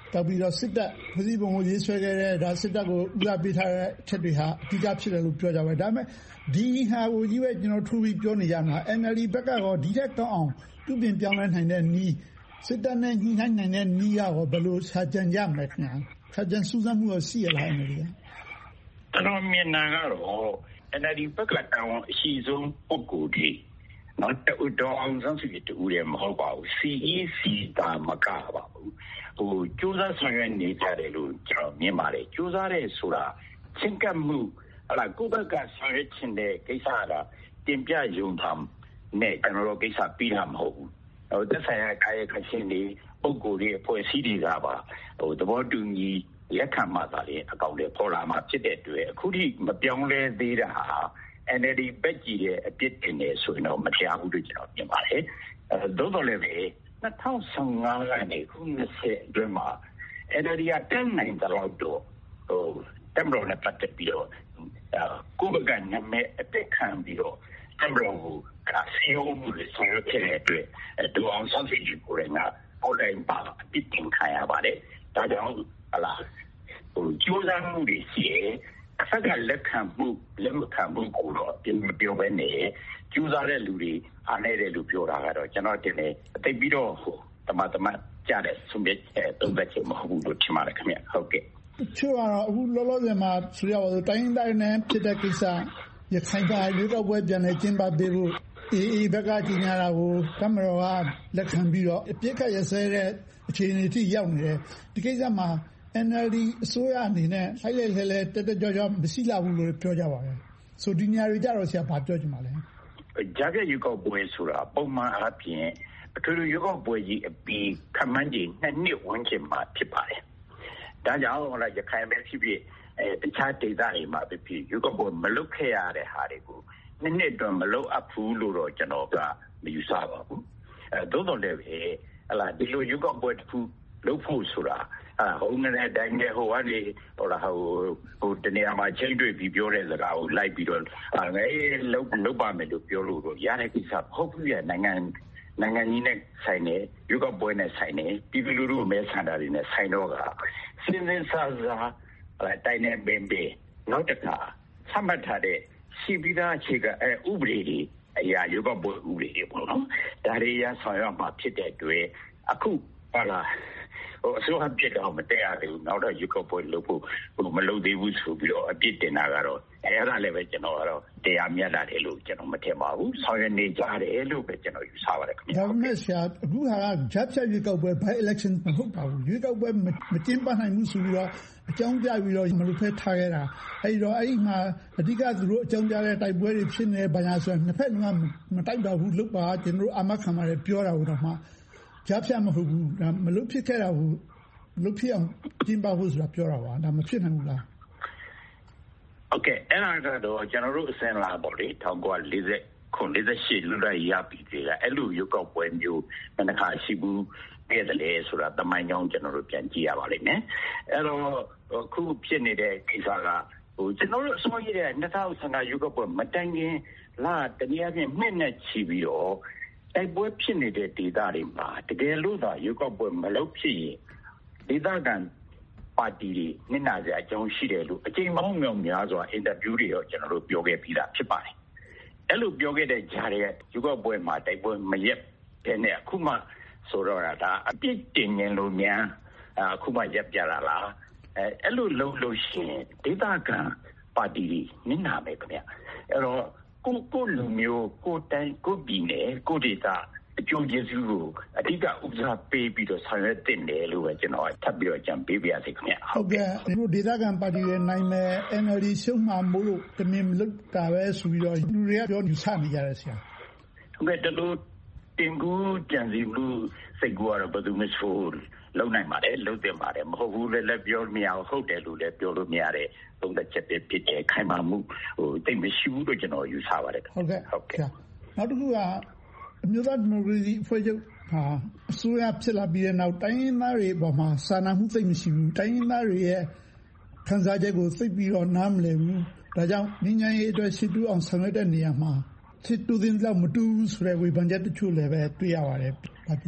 နောက်ပြီးတော့စစ်တပ်ဖွဲ့စည်းပုံကိုရေးဆွဲခဲ့တဲ့ဒါစစ်တပ်ကိုဥပဒေပေးထားတဲ့အချက်တွေဟာအဓိကဖြစ်တယ်လို့ပြောကြပါတယ်ဒါပေမဲ့ဒီဟာကိုကြီးပဲကျွန်တော်ထူပြီးပြောနေကြမှာ N L D ဘက်ကရောဒီထက်ကောင်းအောင်ပြုပြင်ပြောင်းလဲနိုင်တဲ့နည်းစစ်တပ်နဲ့ညှိနှိုင်းနိုင်တဲ့နည်းရောဘယ်လိုစာကြံကြမလဲခင်ဗျာစာကြံစူးစမ်းမှုရောရှိရလား N L D ကကျွန်တော်မြင်တာကတော့ N L D ဘက်ကတောင်းအရှိဆုံးပုံကိုယ်ဒီနော်တူတော်အောင်စမ်းစီတူရဲမဟုတ်ပါဘူး C E C တာမကပါဘူးဟိုကျိုးစားဆောင်ရွက်နေကြတယ်လို့ကျွန်တော်မြင်ပါတယ်ကျိုးစားတဲ့ဆိုတာချင်းကပ်မှုဟလာကိုယ့်ဘက်ကဆောင်ရွက်ခြင်းတဲ့ကိစ္စကတင်ပြယုံထားနဲ့ကျွန်တော်တို့ကိစ္စပြီးတာမဟုတ်ဘူးဟိုသက်ဆိုင်ရာကာယကရှင်တွေပုံကိုယ်တွေအဖွဲ့အစည်းတွေကပါဟိုသဘောတူညီလက်ခံမှသာလေအကောင့်တွေပေါ်လာမှဖြစ်တဲ့အတွက်အခုထိမပြောင်းလဲသေးတာဟာ N L D ဘက်ကြီးရဲ့အပြစ်တင်နေဆိုရင်တော့မတရားဘူးလို့ကျွန်တော်မြင်ပါတယ်အဲသို့တော်လည်းပဲ၂၀၁၅ကနေခုနှစ်ဆယ်အတွင်းမှာ N L D ကတန်းနိုင်တဲ့လောက်တော့ဟိုတမ်ဘရောနဲ့ပတ်သက်ပြီးတော့ကိုယ်ကနာမည်အတက်ခံပြီးတော့တမ်ဘရောကိုစီအိုမှုတွေဆောင်ရွက်ခဲ့တဲ့အတွက်ဒူအောင်ဆန်းစုကြည်ကိုယ်ကပေါ်တိုင်းပါအပြစ်တင်ခံရပါတယ်ဒါကြောင့်ဟလာဟိုကြိုးစားမှုတွေရှိရဲ့အဆက်ကလက်ခံမှုလက်မခံမှုကိုတော့ပြင်မပြောဘဲနဲ့ကျူးစားတဲ့လူတွေအားနေတဲ့လူပြောတာကတော့ကျွန်တော်တင်နေအသိပြီးတော့ဟိုတမတမကြားတဲ့ဆုံးဖြတ်ချက်သုံးသပ်ချက်မဟုတ်ဘူးလို့ထင်ပါတယ်ခင်ဗျဟုတ်ကဲ့ချို့ကတော့အခုလောလောဆယ်မှာဆိုရပါတော့တိုင်းတိုင်းနဲ့ဖြစ်တဲ့ကိစ္စရခိုင်ကရွေးကောက်ပွဲပြန်လည်ကျင်းပပေးဖို့အေးအေးဘက်ကကြီးညာတာကိုကမ္ဘာကလက်ခံပြီးတော့အပြစ်ခတ်ရဆဲတဲ့အခြေအနေထိရောက်နေတယ်ဒီကိစ္စမှာN L D အစိုးရအနေနဲ့ဆိုက်လဲလဲတက်တက်ကြွကြွမရှိလာဘူးလို့ပြောကြပါတယ်ဆိုဒီနေရာတွေကြတော့ဆရာဘာပြောချင်ပါလဲကြားခဲ့ရွေးကောက်ပွဲဆိုတာပုံမှန်အားဖြင့်အထူးရွေးကောက်ပွဲကြီးအပြီးခမန်းကြီးနှစ်နှစ်ဝန်းကျင်မှာဖြစ်ပါတယ်ဒါကြောင့်ဟိုလာရခိုင်ပဲဖြစ်ဖြစ်အဲတခြားဒေသတွေမှာဖြစ်ဖြစ်ရွေးကောက်ပွဲမလုပ်ခဲ့ရတဲ့ဟာတွေကိုနှစ်နှစ်အတွင်းမလုပ်အပ်ဘူးလို့တော့ကျွန်တော်ကမယူဆပါဘူးအဲသို့တော်လည်းပဲဟလာဒီလိုရွေးကောက်ပွဲတစ်ခုလုပ်ဖို့ဆိုတာအာဟိုနေတဲ့တိုင်းနဲ့ဟိုကနေဟိုလာဟိုဟိုတနေရာမှာချိန်တွေ့ပြီးပြောတဲ့စကားကိုလိုက်ပြီးတော့အာငယ်လုံးလုံးပါမယ်လို့ပြောလို့တော့ရတဲ့ကိစ္စဟုတ်ပြီနိုင်ငံနိုင်ငံကြီးနဲ့ဆိုင်နေရုပ်ကပွဲနဲ့ဆိုင်နေပြည်သူလူထုမဲဆန္ဒတွေနဲ့ဆိုင်တော့ကစင်းစင်းစားစားအတိုင်းနဲ့ပင်ပင်နောက်တစ်ခါဆမှတ်ထားတဲ့ရှိပြီးသားအခြေကအဲဥပဒေတွေအရာရုပ်ကပွဲဥပဒေတွေပေါ့နော်ဒါတွေရဆောင်ရမှာဖြစ်တဲ့အတွက်အခုဟာလာဟိုအစိုးရပြစ်တော့မတည့်ရသေးဘူးနောက်တော့ရုပ်ကပွဲလို့ဖို့ဟိုမလုပ်သေးဘူးဆိုပြီးတော့အပြစ်တင်တာကတော့အဲ့ဒါလည်းပဲကျွန်တော်ကတော့တရားမျှတတယ်လို့ကျွန်တော်မထင်ပါဘူးဆောင်ရွက်နေကြတယ်လို့ပဲကျွန်တော်ယူဆပါတယ်ခင်ဗျာဒါမဲ့ဆရာအခုဟာကဂျပ်ဖြတ်ရွေးကောက်ပွဲ by election မဟုတ်ပါဘူးရွေးကောက်ပွဲမကျင်းပနိုင်ဘူးဆိုပြီးတော့အကြောင်းပြပြီးတော့မလုပ်ဖဲထားခဲ့တာအဲ့တော့အဲ့ဒီမှာအဓိကသူတို့အကြောင်းပြတဲ့တိုက်ပွဲတွေဖြစ်နေဘာညာဆိုရင်နှစ်ဖက်ကမတိုက်တော့ဘူးလုပ်ပါကျွန်တော်တို့အာမခံပါတယ်ပြောတာတော့မှဂျပ်ဖြတ်မဟုတ်ဘူးဒါမလုပ်ဖြစ်ခဲ့တာဘူးလုပ်ဖြစ်အောင်ကျင်းပဖို့ဆိုတာပြောတာပါဒါမဖြစ်နိုင်ဘူးလားโอเคအဲ့ဒါကတော့ကျွန်တော်တို့အစင်လာပေါ့လေ၁၉၄၀ခု၄၈လူတိုင်းရပြီကြတယ်အဲ့လိုရုပ်ောက်ပွဲမျိုးမနခါရှိဘူးပြည့်တယ်လေဆိုတာတမိုင်းကြောင်းကျွန်တော်တို့ပြန်ကြည့်ရပါလိမ့်မယ်အဲ့တော့ခုဖြစ်နေတဲ့ကိစ္စကဟိုကျွန်တော်တို့အစိုးရရဲ့၂၀၁၅ရုပ်ောက်ပွဲမတိုင်ခင်လာတနည်းအားဖြင့်နှစ်နဲ့ချီပြီးတော့တိုက်ပွဲဖြစ်နေတဲ့ဒေသတွေမှာတကယ်လို့သာရုပ်ောက်ပွဲမလုပ်ဖြစ်ရင်ဒေသခံပါတီတွေနစ်နာကြအကြောင်းရှိတယ်လို့အကြိမ်ပေါင်းမြောက်များစွာအင်တာဗျူးတွေရောကျွန်တော်တို့ပြောခဲ့ပြီးသားဖြစ်ပါတယ်အဲ့လိုပြောခဲ့တဲ့ဂျားရဲ့ရုပ်ောက်ပွဲမှာတိုက်ပွဲမရက်တဲ့နဲ့အခုမှဆိုတော့ဒါအပြစ်တင်ရင်လို့များအခုမှရက်ပြလာလားအဲအဲ့လိုလုံးလို့ရှိရင်ဒေသခံပါတီတွေနစ်နာမယ်ခင်ဗျအဲ့တော့ကိုကိုလူမျိုးကိုတိုင်းကိုပြည်နယ်ကိုဒေသအကျိုးကျေးဇူးကိုအဓိကဥပစာပေးပြီးတော့ဆောင်ရွက်တင်တယ်လို့ပဲကျွန်တော်ထပ်ပြီးတော့ကြံပေးပြရစီခင်ဗျဟုတ်ကဲ့ဒီဒေသခံပါတီရဲ့နိုင်မဲ့ N L D ရှုံးမှမို့လို့တမင်မလုပ်တာပဲဆိုပြီးတော့လူတွေကပြောယူဆနေကြတယ်ဆရာဟုတ်ကဲ့တလို့တင်ကူကြံစီမှုစိတ်ကူကတော့ဘယ်သူမှဆိုလုံနိုင်ပါတယ်လုံတင်ပါတယ်မဟုတ်ဘူးလည်းလည်းပြောမရအောင်ဟုတ်တယ်လို့လည်းပြောလို့မရတဲ့သုံးသက်ချက်ပဲဖြစ်တယ်ခိုင်မာမှုဟိုတိတ်မရှိဘူးလို့ကျွန်တော်ယူဆပါတယ်ဟုတ်ကဲ့ဟုတ်ကဲ့နောက်တစ်ခုကအမျိုးသားဒီမိုကရေစီအဖွဲ့ချုပ်ဟာအစိုးရဖြစ်လာပြီးတဲ့နောက်တိုင်းရင်းသားတွေပေါ်မှာစာနာမှုသိပ်မရှိဘူးတိုင်းရင်းသားတွေရဲ့ခံစားချက်ကိုသိပ်ပြီးတော့နားမလည်ဘူးဒါကြောင့်ဉာဏ်ဉာဏ်ရေးအတွက်ရှိတူအောင်ဆောင်ရွက်တဲ့နေရာမှာစစ်တူးတင်လောက်မတူဘူးဆိုတဲ့ဝေဖန်ချက်တချို့လည်းပဲတွေ့ရပါတယ်ဘာပြောချင်ပါလဲ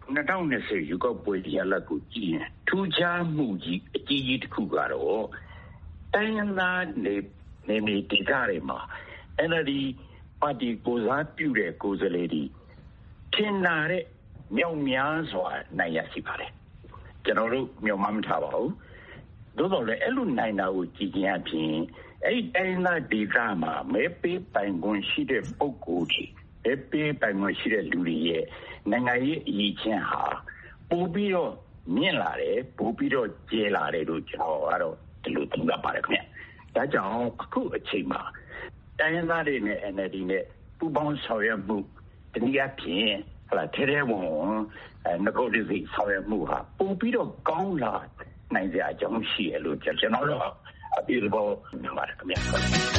၂၀၂၀ရွေးကောက်ပွဲရလဒ်ကိုကြည့်ရင်ထူးခြားမှုကြီးအကြီးကြီးတစ်ခုကတော့တိုင်းရင်းသားနယ်မြေဒေသတွေမှာ N L D ပါတီကိုစားပြုတဲ့ကိုယ်စားလှယ်တွေထင်သာတဲ့မြောက်များစွာနိုင်ရရှိပါတယ်ကျွန်တော်တို့မျှော်မှန်းမထားပါဘူးသို့တော်လည်းအဲ့လိုနိုင်တာကိုကြည်ကျင်အပြင်အဲ့တိုင်းသားဒေသမှာမဲပေးပိုင်ခွင့်ရှိတဲ့ပုဂ္ဂိုလ်တွေမဲပေးပိုင်ခွင့်ရှိတဲ့လူတွေရဲ့နိုင်ငံရေးအရေးချင်းဟာပိုပြီးတော့မြင့်လာတယ်ပိုပြီးတော့ကျဲလာတယ်လို့ကျွန်တော်ကတော့ဒီလိုသုံးသပ်ပါတယ်ခင်ဗျဒါကြောင့်အခုအချိန်မှာတိုင်းရင်းသားတွေနဲ့ N L D နဲ့ပူးပေါင်းဆောင်ရွက်မှုတနည်းအားဖြင့်ဟလာထဲထဲဝင်ငကောဒီစီဆောင်ရွက်မှုဟာပိုပြီးတော့ကောင်းလာနိုင်ကြအကြောင်းရှိရလို့ကျွန်တော်တို့အပြေပေါ်နေပါတယ်ခင်ဗျာ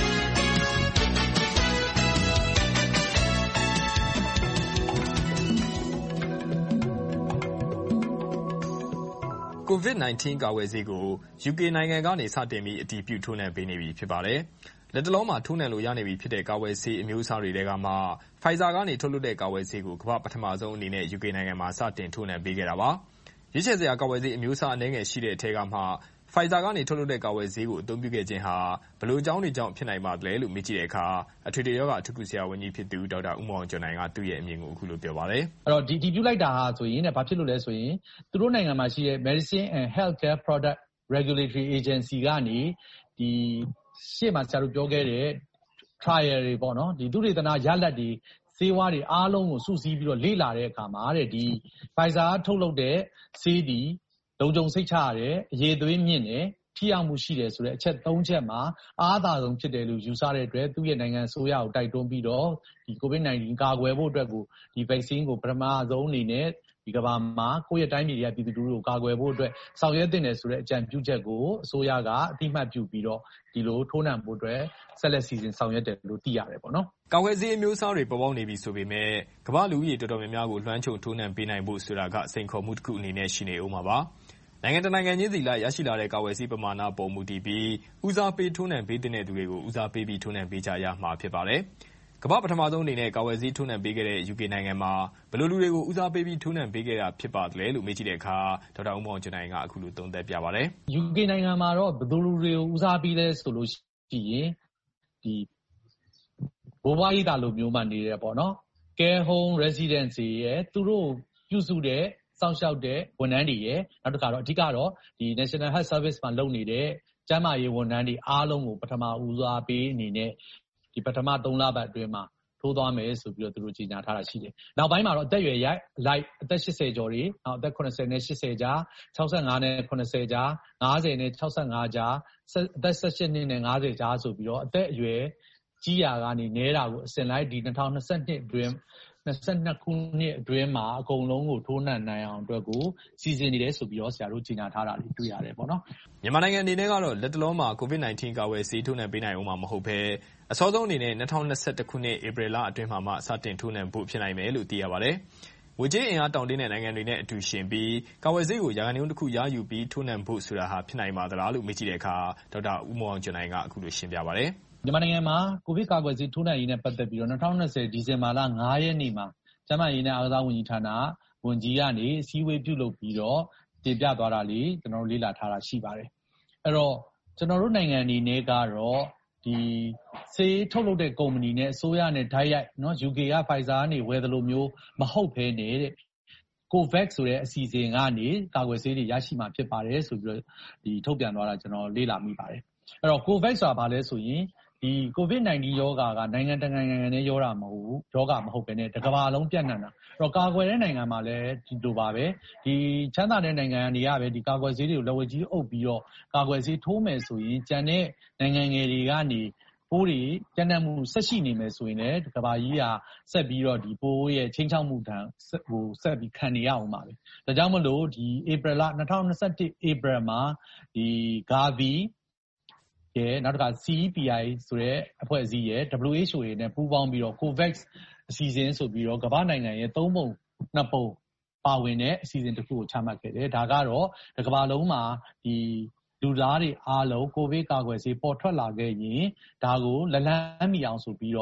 ကိုဗစ် ၁၉ ကာကွယ်ဆေးကို ယူကေ နိုင်ငံကနေစတင်ပြီးအတည်ပြုထိုးနှံပေးနေပြီဖြစ်ပါတယ်။လက်တလုံးမှာထိုးနှံလို့ရနေပြီဖြစ်တဲ့ကာကွယ်ဆေးအမျိုးအစားတွေထဲကမှ Pfizer ကနေထုတ်လုပ်တဲ့ကာကွယ်ဆေးကိုကမ္ဘာပထမဆုံးအနေနဲ့ယူကေနိုင်ငံမှာစတင်ထိုးနှံပေးခဲ့တာပါ။ရွေးချယ်စရာကာကွယ်ဆေးအမျိုးအစားအနည်းငယ်ရှိတဲ့အထက်ကမှ Pfizer ကနေထုတ်လုပ်တဲ့ကာကွယ်ဆေးကိုအသုံးပြုခဲ့ခြင်းဟာဘယ်လိုအကြောင်းတွေကြောင့်ဖြစ်နိုင်ပါသလဲလို့မေးကြည့်တဲ့အခါအထွေထွေရောဂါအထူးကုဆရာဝန်ကြီးဖြစ်သူဒေါက်တာဦးမောင်ကျော်နိုင်ကသူ့ရဲ့အမြင်ကိုအခုလိုပြောပါတယ်။အဲ့တော့ဒီဒီပြုလိုက်တာဟာဆိုရင်ဘာဖြစ်လို့လဲဆိုရင်သူတို့နိုင်ငံမှာရှိတဲ့ Medicine and Healthcare Product Regulatory Agency ကနေဒီရှေ့မှာဆရာတို့ပြောခဲ့တဲ့ trial တွေပေါ့နော်ဒီသုတေသနရလဒ်တွေဆေးဝါးတွေအားလုံးကိုစုစည်းပြီးတော့လေ့လာတဲ့အခါမှာတဲ့ဒီ Pfizer ထုတ်လုပ်တဲ့ဆေးဒီလုံခြုံစိတ်ချရတယ်အရေးသွေးမြင့်တယ်ထိရောက်မှုရှိတယ်ဆိုတဲ့အချက်သုံးချက်မှာအားသာဆုံးဖြစ်တယ်လို့ယူဆတဲ့အတွက်သူ့ရဲ့နိုင်ငံအစိုးရကိုတိုက်တွန်းပြီးတော့ဒီ ကိုဗစ် ၁၉ ကာကွယ်ဖို့အတွက်ကိုဒီ vaccine ကိုပထမဆုံးအနေနဲ့ဒီကမ္ဘာမှာကိုယ့်ရဲ့တိုင်းပြည်တွေကပြည်သူလူထုကိုကာကွယ်ဖို့အတွက်ဆောင်ရွက်တင်တယ်ဆိုတဲ့အကြံပြုချက်ကိုအစိုးရကအတိအမှတ်ပြုပြီးတော့ဒီလိုထိုးနှံဖို့အတွက်ဆက်လက်စီစဉ်ဆောင်ရွက်တယ်လို့သိရတယ်ပေါ့နော်။ကာကွယ်ဆေးအမျိုးအစားတွေပေါ်ပေါက်နေပြီဆိုပေမဲ့ကမ္ဘာလူဦးရေတော်တော်များများကိုလွှမ်းခြုံထိုးနှံပေးနိုင်ဖို့ဆိုတာကစိန်ခေါ်မှုတစ်ခုအနေနဲ့ရှိနေဦးမှာပါ။နိုင်ငံတကာနိုင်ငံချင်းစီလိုက်ရရှိလာတဲ့ကာကွယ်ဆေးပမာဏပေါ်မူတည်ပြီးဦးစားပေးထိုးနှံပေးတဲ့သူတွေကိုဦးစားပေးပြီးထိုးနှံပေးကြရမှာဖြစ်ပါတယ်။ကမ္ဘာပထမဆုံးအနေနဲ့ကာကွယ်ဆေးထိုးနှံပေးခဲ့တဲ့ယူကေနိုင်ငံမှာဘယ်လိုလူတွေကိုဦးစားပေးပြီးထိုးနှံပေးခဲ့တာဖြစ်ပါသလဲလို့မေးကြည့်တဲ့အခါဒေါက်တာဦးမောင်ကျော်နိုင်ကအခုလိုသုံးသပ်ပြပါတယ်။ယူကေနိုင်ငံမှာတော့ဘယ်လိုလူတွေကိုဦးစားပေးလဲဆိုလို့ရှိရင်ဒီဘိုးဘွားရိတာလိုမျိုးမှနေတယ်ပေါ့နော်။ Care Home Residents တွေရဲ့သူတို့ပြုစုတဲ့စောင့်ရှောက်တဲ့ဝန်ထမ်းတွေရဲ့နောက်တစ်ခါတော့အဓိကတော့ဒီ National Health Service မှာလုပ်နေတဲ့ကျန်းမာရေးဝန်ထမ်းတွေအားလုံးကိုပထမဦးစားပေးအနေနဲ့ဒီပထမသုံးလပတ်အတွင်းမှာထိုးသွားမယ်ဆိုပြီးတော့သူတို့ကြေညာထားတာရှိတယ်။နောက်ပိုင်းမှာတော့အသက်အရွယ်ရိုက်လိုက်အသက်၈၀ကျော်တွေနောက်အသက်၇၀နဲ့၈၀ကြား၆၅နဲ့၇၀ကြား၅၀နဲ့၆၅ကြားအသက်၁၈နှစ်နဲ့၅၀ကြားဆိုပြီးတော့အသက်အရွယ်ကြီးရာကနေနေတာကိုအစဉ်လိုက်ဒီ၂၀၂၂အတွင်း၂၂ခုနှစ်အတွင်းမှာအကုန်လုံးကိုထိုးနှံနိုင်အောင်အတွက်ကိုစီစဉ်နေတယ်ဆိုပြီးတော့ဆရာတို့ကြေညာထားတာတွေတွေ့ရတယ်ပေါ့နော်မြန်မာနိုင်ငံအနေနဲ့ကတော့လက်တလုံးမှာကိုဗစ် ၁၉ ကာကွယ်ဆေးထိုးနှံပေးနိုင်အောင်မှာမဟုတ်ဘဲအစောဆုံးအနေနဲ့၂၀၂၁ခုနှစ်ဧပြီလအတွင်းမှာမှစတင်ထိုးနှံဖို့ဖြစ်နိုင်မယ်လို့သိရပါတယ်။ငွေကြေးအင်အားတောင့်တင်းတဲ့နိုင်ငံတွေနဲ့အတူရှင်ပြီးကာကွယ်ဆေးကိုရာခိုင်နှုန်းတစ်ခုရယူပြီးထိုးနှံဖို့ဆိုတာဟာဖြစ်နိုင်ပါသလားလို့မေးကြည့်တဲ့အခါဒေါက်တာဦးမောင်ကျော်နိုင်ကအခုလိုရှင်းပြပါတယ်။မြန်မာနိုင်ငံမှာကိုဗစ်ကာကွယ်ဆေးထိုးနှံရေးနဲ့ပတ်သက်ပြီးတော့၂၀၂၀ဒီဇင်ဘာလ၅ရက်နေ့မှာကျန်းမာရေးနဲ့အားကစားဝန်ကြီးဌာနဝန်ကြီးကနေအစည်းအဝေးပြုလုပ်ပြီးတော့တင်ပြသွားတာလေးကျွန်တော်တို့လေ့လာထားတာရှိပါတယ်။အဲ့တော့ကျွန်တော်တို့နိုင်ငံအနေနဲ့ကတော့ဒီဆေးထုတ်လုပ်တဲ့ကုမ္ပဏီနဲ့အစိုးရနဲ့ဓာတ်ရိုက်နော် ယူကေ က Pfizer ကနေဝယ်သလိုမျိုးမဟုတ်ဘဲနဲ့တဲ့ COVAX ဆိုတဲ့အစီအစဉ်ကနေကာကွယ်ဆေးတွေရရှိမှာဖြစ်ပါတယ်ဆိုပြီးတော့ဒီထုတ်ပြန်သွားတာကျွန်တော်လေ့လာမိပါတယ်။အဲ့တော့ COVAX ဆိုတာဘာလဲဆိုရင်ဒီကိုဗစ် ၁၉ ရောဂါကနိုင်ငံတကာနိုင်ငံနဲ့ရောတာမဟုတ်ဘူးရောဂါမဟုတ်ပဲနဲ့တကမ္ဘာလုံးပြန့်နှံ့တာအဲ့တော့ကာကွယ်တဲ့နိုင်ငံမှာလည်းဒီလိုပါပဲဒီချမ်းသာတဲ့နိုင်ငံတွေကပဲဒီကာကွယ်ဆေးတွေကိုလက်ဝဲကြီးအုပ်ပြီးတော့ကာကွယ်ဆေးထိုးမယ်ဆိုရင်ကျန်တဲ့နိုင်ငံငယ်တွေကနေပိုးတွေပြန့်နှံ့မှုဆက်ရှိနေမယ်ဆိုရင်လည်းကမ္ဘာကြီးကဆက်ပြီးတော့ဒီပိုးရဲ့ချင်းချောက်မှုတန်ဟိုဆက်ပြီးခံနေရအောင်ပါပဲဒါကြောင့်မလို့ဒီဧပြီလ၂၀၂၁ဧပြီမှာဒီ Gaviကဲနောက်တစ်ခါ C E P I ဆိုတဲ့အဖွဲ့အစည်းရဲ့ W H O ရဲ့နဲ့ပူးပေါင်းပြီးတော့ COVAX အစီအစဉ်ဆိုပြီးတော့ကမ္ဘာနိုင်ငံရဲ့သုံးပုံနှစ်ပုံပါဝင်တဲ့အစီအစဉ်တစ်ခုကိုချမှတ်ခဲ့တယ်ဒါကတော့ကမ္ဘာလုံးမှာဒီလူသားတွေအားလုံးကိုဗစ်ကာကွယ်ဆေးပေါ်ထွက်လာခဲ့ရင်ဒါကိုလက်လန်းမီအောင်ဆိုပြီးတော့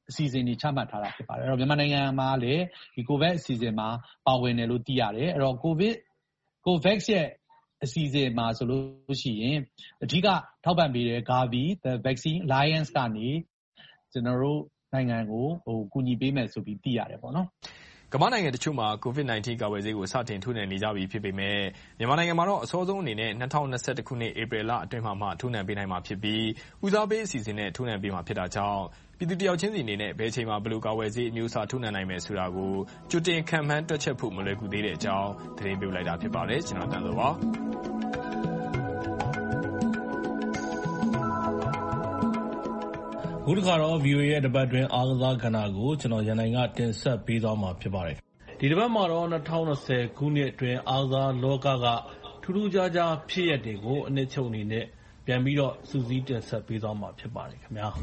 အစီအစဉ်တွေချမှတ်ထားတာဖြစ်ပါတယ်။အဲ့တော့မြန်မာနိုင်ငံမှာလည်းဒီ COVAX အစီအစဉ်မှာပါဝင်တယ်လို့သိရတယ်။အဲ့တော့ COVID COVAX ရဲ့အစီအစဉ်မှာဆိုလို့ရှိရင်အဓိကထောက်ပံ့ပေးတဲ့ Gavi the Vaccine Alliance ကနေကျွန်တော်တို့နိုင်ငံကိုဟိုကူညီပေးမယ်ဆိုပြီးသိရတယ်ပေါ့နော်။ကမ္ဘာနိုင်ငံတချို့မှာ COVID nineteen ကာကွယ်ဆေးကိုစတင်ထိုးနှံနေကြပြီဖြစ်ပေမဲ့မြန်မာနိုင်ငံမှာတော့အစောဆုံးအနေနဲ့၂၀၂၁ခုနှစ်ဧပြီလအတွင်းမှာမှထိုးနှံပေးနိုင်မှာဖြစ်ပြီးဦးစားပေးအစီအစဉ်နဲ့ထိုးနှံပေးမှာဖြစ်တာကြောင့်ပြည်သူတယောက်ချင်းစီအနေနဲ့ဘယ်အချိန်မှာဘယ်လိုကာကွယ်ဆေးအမျိုးအစားထိုးနှံနိုင်မယ်ဆိုတာကိုကြိုတင်ခံမှန်းတွက်ချက်ဖို့မလွယ်ကူသေးတဲ့အကြောင်းသတင်းပေးလိုက်တာဖြစ်ပါတယ်ကျွန်တော်တန်လို့ပါခုတစ်ခါတော့ ဗီအိုအေ ရဲ့တပတ်တွင်အားကစားကဏ္ဍကိုကျွန်တော်ရန်နိုင်ကတင်ဆက်ပေးသွားမှာဖြစ်ပါတယ်။ဒီတပတ်မှာတော့၂၀၂၀ခုနှစ်အတွင်းအားကစားလောကကထူးထူးခြားခြားဖြစ်ရပ်တွေကိုအနှစ်ချုပ်အနေနဲ့ပြန်ပြီးတော့စူးစီးတင်ဆက်ပေးသွားမှာဖြစ်ပါတယ်ခင်ဗျာ။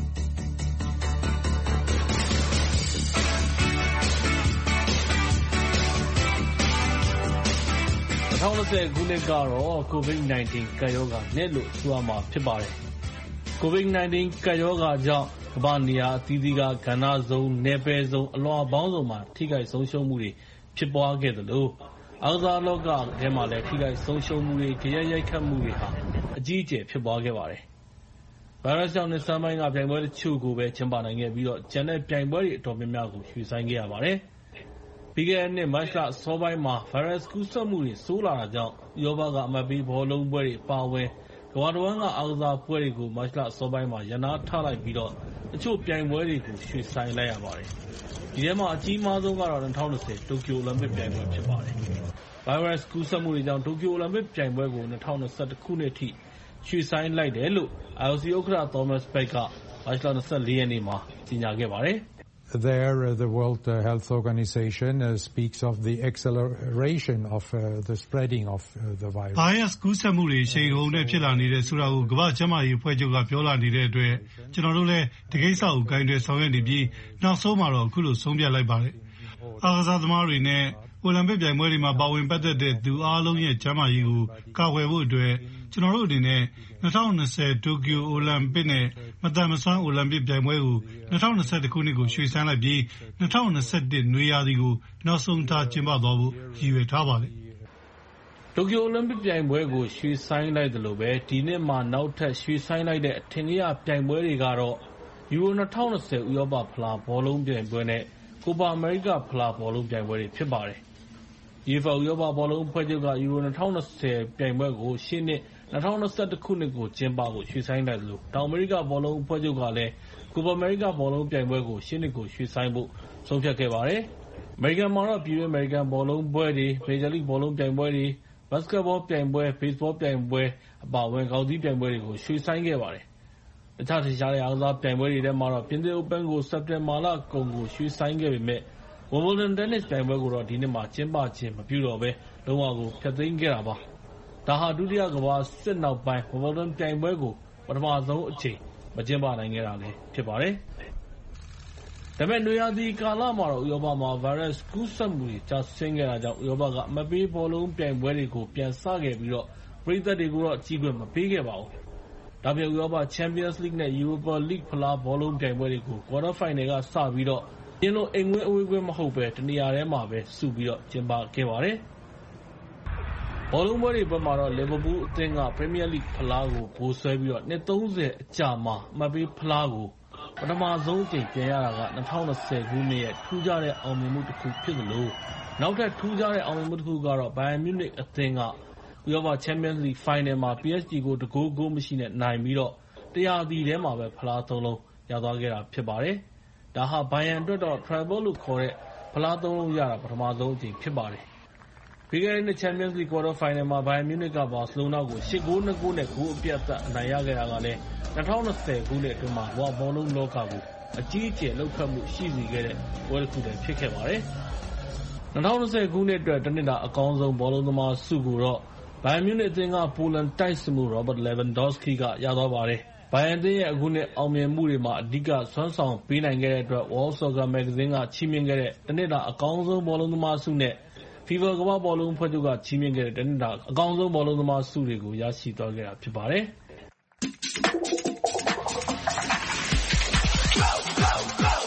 ၂၀၂၀ခုနှစ်ကတော့ COVID nineteen ကပ်ရောဂါနှစ်လို့ဆိုရမှာဖြစ်ပါတယ်။ COVID nineteen ကပ်ရောဂါကြောင့်ကမ္ဘာနေရာအသီးသီးကကဏ္ဍစုံနယ်ပယ်စုံအလွှာပေါင်းစုံမှာထိခိုက်ဆုံးရှုံးမှုတွေဖြစ်ပွားခဲ့သလိုအားကစားလောကထဲမှာလည်းထိခိုက်ဆုံးရှုံးမှုတွေကြရက်ရိုက်ခတ်မှုတွေဟာအကြီးအကျယ်ဖြစ်ပွားခဲ့ပါတယ်။ဗိုင်းရပ်စ်ကြောင့်နှစ်ဆန်းပိုင်းကပြိုင်ပွဲတချို့ကိုပဲကျင်းပနိုင်ခဲ့ပြီးတော့ကျန်တဲ့ပြိုင်ပွဲတွေအတော်များများကိုရွှေ့ဆိုင်းခဲ့ရပါတယ်။ပြီးခဲ့တဲ့နှစ်မတ်လအစောပိုင်းမှာဗိုင်းရပ်စ်ကူးစက်မှုတွေဆိုးလာတာကြောင့်ဥရောပကအမှတ်ပေးဘောလုံးပွဲတွေအပါအဝင်ကမ္ဘာတစ်ဝန်းကအားကစားပွဲတွေကိုမတ်လအစောပိုင်းမှာရပ်နားထားလိုက်ပြီးတော့တချို့ပြိုင်ပွဲတွေကိုရွှေ့ဆိုင်းလိုက်ရပါတယ်။ဒီထဲမှာအကြီးမားဆုံးကတော့၂၀၂၀တိုကျိုအိုလံပစ်ပြိုင်ပွဲဖြစ်ပါတယ်။ဗိုင်းရပ်စ်ကူးစက်မှုတွေကြောင့်တိုကျိုအိုလံပစ်ပြိုင်ပွဲကို၂၀၂၁ခုနှစ်အထိရွှေ့ဆိုင်းလိုက်တယ်လို့ I O C ဥက္ကဋ္ဌ Thomas Bach ကမတ်လ၂၄ရက်နေ့မှာကြေညာခဲ့ပါတယ်။ There, uh, the World uh, Health Organization uh, speaks of the acceleration of uh, the spreading of uh, the virus. Virus ကူးစက်မှုတွေချိန်ကုန်နဲ့ဖြစ်လာနေတဲ့ဆိုတာကိုကမ္ဘာ့ကျန်းမာရေးအဖွဲ့ချုပ်ကပြောလာနေတဲ့အတွက်ကျွန်တော်တို့လည်းဒီကိစ္စကိုဂိုင်းတွေဆောင်ရွက်နေပြီးနောက်ဆုံးမှာတော့အခုလိုဆုံးဖြတ်လိုက်ပါတယ်။အားကစားသမားတွေနဲ့အိုလံပစ်ပြိုင်ပွဲတွေမှာပါဝင်ပတ်သက်တဲ့သူအားလုံးရဲ့ကျန်းမာရေးကိုကာကွယ်ဖို့အတွက်ကျွန်တော်တို့အနေနဲ့၂၀၂၀တိုကျိုအိုလံပစ်နဲ့မတန်မဆွမ်းအိုလံပစ်ပြိုင်ပွဲကို၂၀၂၁ခုနှစ်ကိုရွှေ့ဆိုင်းလိုက်ပြီး၂၀၂၁နွေရာသီကိုနောက်ဆုံးထားကျင်းပသွားဖို့ရည်ရွယ်ထားပါတယ်။တိုကျိုအိုလံပစ်ပြိုင်ပွဲကိုရွှေ့ဆိုင်းလိုက်သလိုပဲဒီနှစ်မှာနောက်ထပ်ရွှေ့ဆိုင်းလိုက်တဲ့အထင်ကြီးပြိုင်ပွဲတွေကတော့ယူရို၂၀၂၀ဥရောပဖလားဘောလုံးပြိုင်ပွဲနဲ့ကိုပါအမေရိကဖလားဘောလုံးပြိုင်ပွဲတွေဖြစ်ပါတယ်။ UEFA ဥရောပဘောလုံးအဖွဲ့ချုပ်ကယူရို၂၀၂၀ပြိုင်ပွဲကိုရှေ့နှစ်၂၀၂၁ခုနှစ်ကိုကျင်းပဖို့ရွှေ့ဆိုင်းလိုက်သလိုတောင်အမေရိကဘောလုံးအဖွဲ့ချုပ်ကလည်းကိုပါအမေရိကဘောလုံးပြိုင်ပွဲကိုရှေ့နှစ်ကိုရွှေ့ဆိုင်းဖို့ဆုံးဖြတ်ခဲ့ပါတယ်။အမေရိကန်မှာတော့ပြည်တွင်းအမေရိကန်ဘောလုံးပွဲတွေမေဂျာလိဘောလုံးပြိုင်ပွဲတွေဘတ်စကတ်ဘောပြိုင်ပွဲဘေ့စ်ဘောပြိုင်ပွဲအပါအဝင်ကောက်သီးပြိုင်ပွဲတွေကိုရွှေ့ဆိုင်းခဲ့ပါတယ်။တခြားထင်ရှားတဲ့အားကစားပြိုင်ပွဲတွေထဲမှာတော့ပြင်သစ် Open ကိုစက်တင်ဘာလကုန်ကိုရွှေ့ဆိုင်းခဲ့ပေမဲ့Wimbledon တင်းနစ်ပြိုင်ပွဲကိုတော့ဒီနှစ်မှာကျင်းပခြင်းမပြုတော့ဘဲလုံးဝကိုဖျက်သိမ်းခဲ့တာပါ။ဒါဟာဒုတိယကမ္ဘာစစ်နောက်ပိုင်း Wimbledon ပြိုင်ပွဲကိုပထမဆုံးအကြိမ်မကျင်းပနိုင်ခဲ့တာလည်းဖြစ်ပါတယ်။ဒါပေမဲ့နွေရာသီကာလမှာတော့ဥရောပမှာဗိုင်းရပ်စ်ကူးစက်မှုတွေကျဆင်းခဲ့တာကြောင့်ဥရောပကအမှတ်ပေးဘောလုံးပြိုင်ပွဲတွေကိုပြန်စခဲ့ပြီးတော့ပရိသတ်တွေကိုတော့ကြည့်ခွင့်မပေးခဲ့ပါဘူး။ဒါပြင်ဥရောပ Champions League နဲ့ Europa League ဖလားဘောလုံးပြိုင်ပွဲတွေကို Quarter Final ကစပြီးတော့အရင်လိုအိမ်ကွင်းအဝေးကွင်းမဟုတ်ဘဲတနေရာထဲမှာပဲစုပြီးတော့ကျင်းပခဲ့ပါတယ်။ဘောလုံးပွဲတွေဘက်မှာတော့လီဗာပူးအသင်းကပရီးမီးယားလိဂ်ဖလားကိုဗိုလ်စွဲပြီးတော့နှစ်သုံးဆယ်အကြာမှာအမှတ်ပေးဖလားကိုပထမဆုံးအကြိမ်ပြန်ရတာက၂၀၂၀ခုနှစ်ရဲ့ထူးခြားတဲ့အောင်မြင်မှုတစ်ခုဖြစ်သလိုနောက်ထပ်ထူးခြားတဲ့အောင်မြင်မှုတစ်ခုကတော့ဘိုင်ယန်မြူးနစ်အသင်းကဥရောပ Champions League Final မှာ ပီ အက်စ် ဂျီ ကိုတဂိုးဂိုးမရှိနဲ့နိုင်ပြီးတော့တရာသီထဲမှာပဲဖလားသုံးလုံးရသွားခဲ့တာဖြစ်ပါတယ်။ဒါဟာဘိုင်ယန်အတွက်တော့ Treble လို့ခေါ်တဲ့ဖလားသုံးလုံးရတာပထမဆုံးအကြိမ်ဖြစ်ပါတယ်။ပြီးခဲ့တဲ့နှစ် Champions League Quarter Final မှာဘိုင်ယန်မြူးနစ်ကဘာစီလိုနာကိုရှစ်ဂိုးနှစ်ဂိုးနဲ့ဂိုးအပြတ်အသတ်အနိုင်ရခဲ့တာကလည်း၂၀၂၀ခုနှစ်အတွင်းမှာကမ္ဘာဘောလုံးလောကကိုအကြီးအကျယ်လှုပ်ခတ်မှုရှိစေခဲ့တဲ့ပွဲတစ်ခုလည်းဖြစ်ခဲ့ပါတယ်။၂၀၂၀ခုနှစ်အတွက်တနှစ်တာအကောင်းဆုံးဘောလုံးသမားဆုကိုတော့ဘိုင်ယန်မြူးနစ်အသင်းကပိုလန်တိုက်စစ်မှူး Robert Lewandowski ကရသွားပါတယ်။ဘိုင်ယန်အသင်းရဲ့အခုနှစ်အောင်မြင်မှုတွေမှာအဓိကစွမ်းဆောင်ပေးနိုင်ခဲ့တဲ့အတွက် World Soccer Magazine ကချီးမြှင့်ခဲ့တဲ့တနှစ်တာအကောင်းဆုံးဘောလုံးသမားဆုနဲ့ FIFA ကမ္ဘာ့ဘောလုံးအဖွဲ့ချုပ်ကချီးမြှင့်ခဲ့တဲ့တနှစ်တာအကောင်းဆုံးဘောလုံးသမားဆုတွေကိုရရှိသွားခဲ့တာဖြစ်ပါတယ်။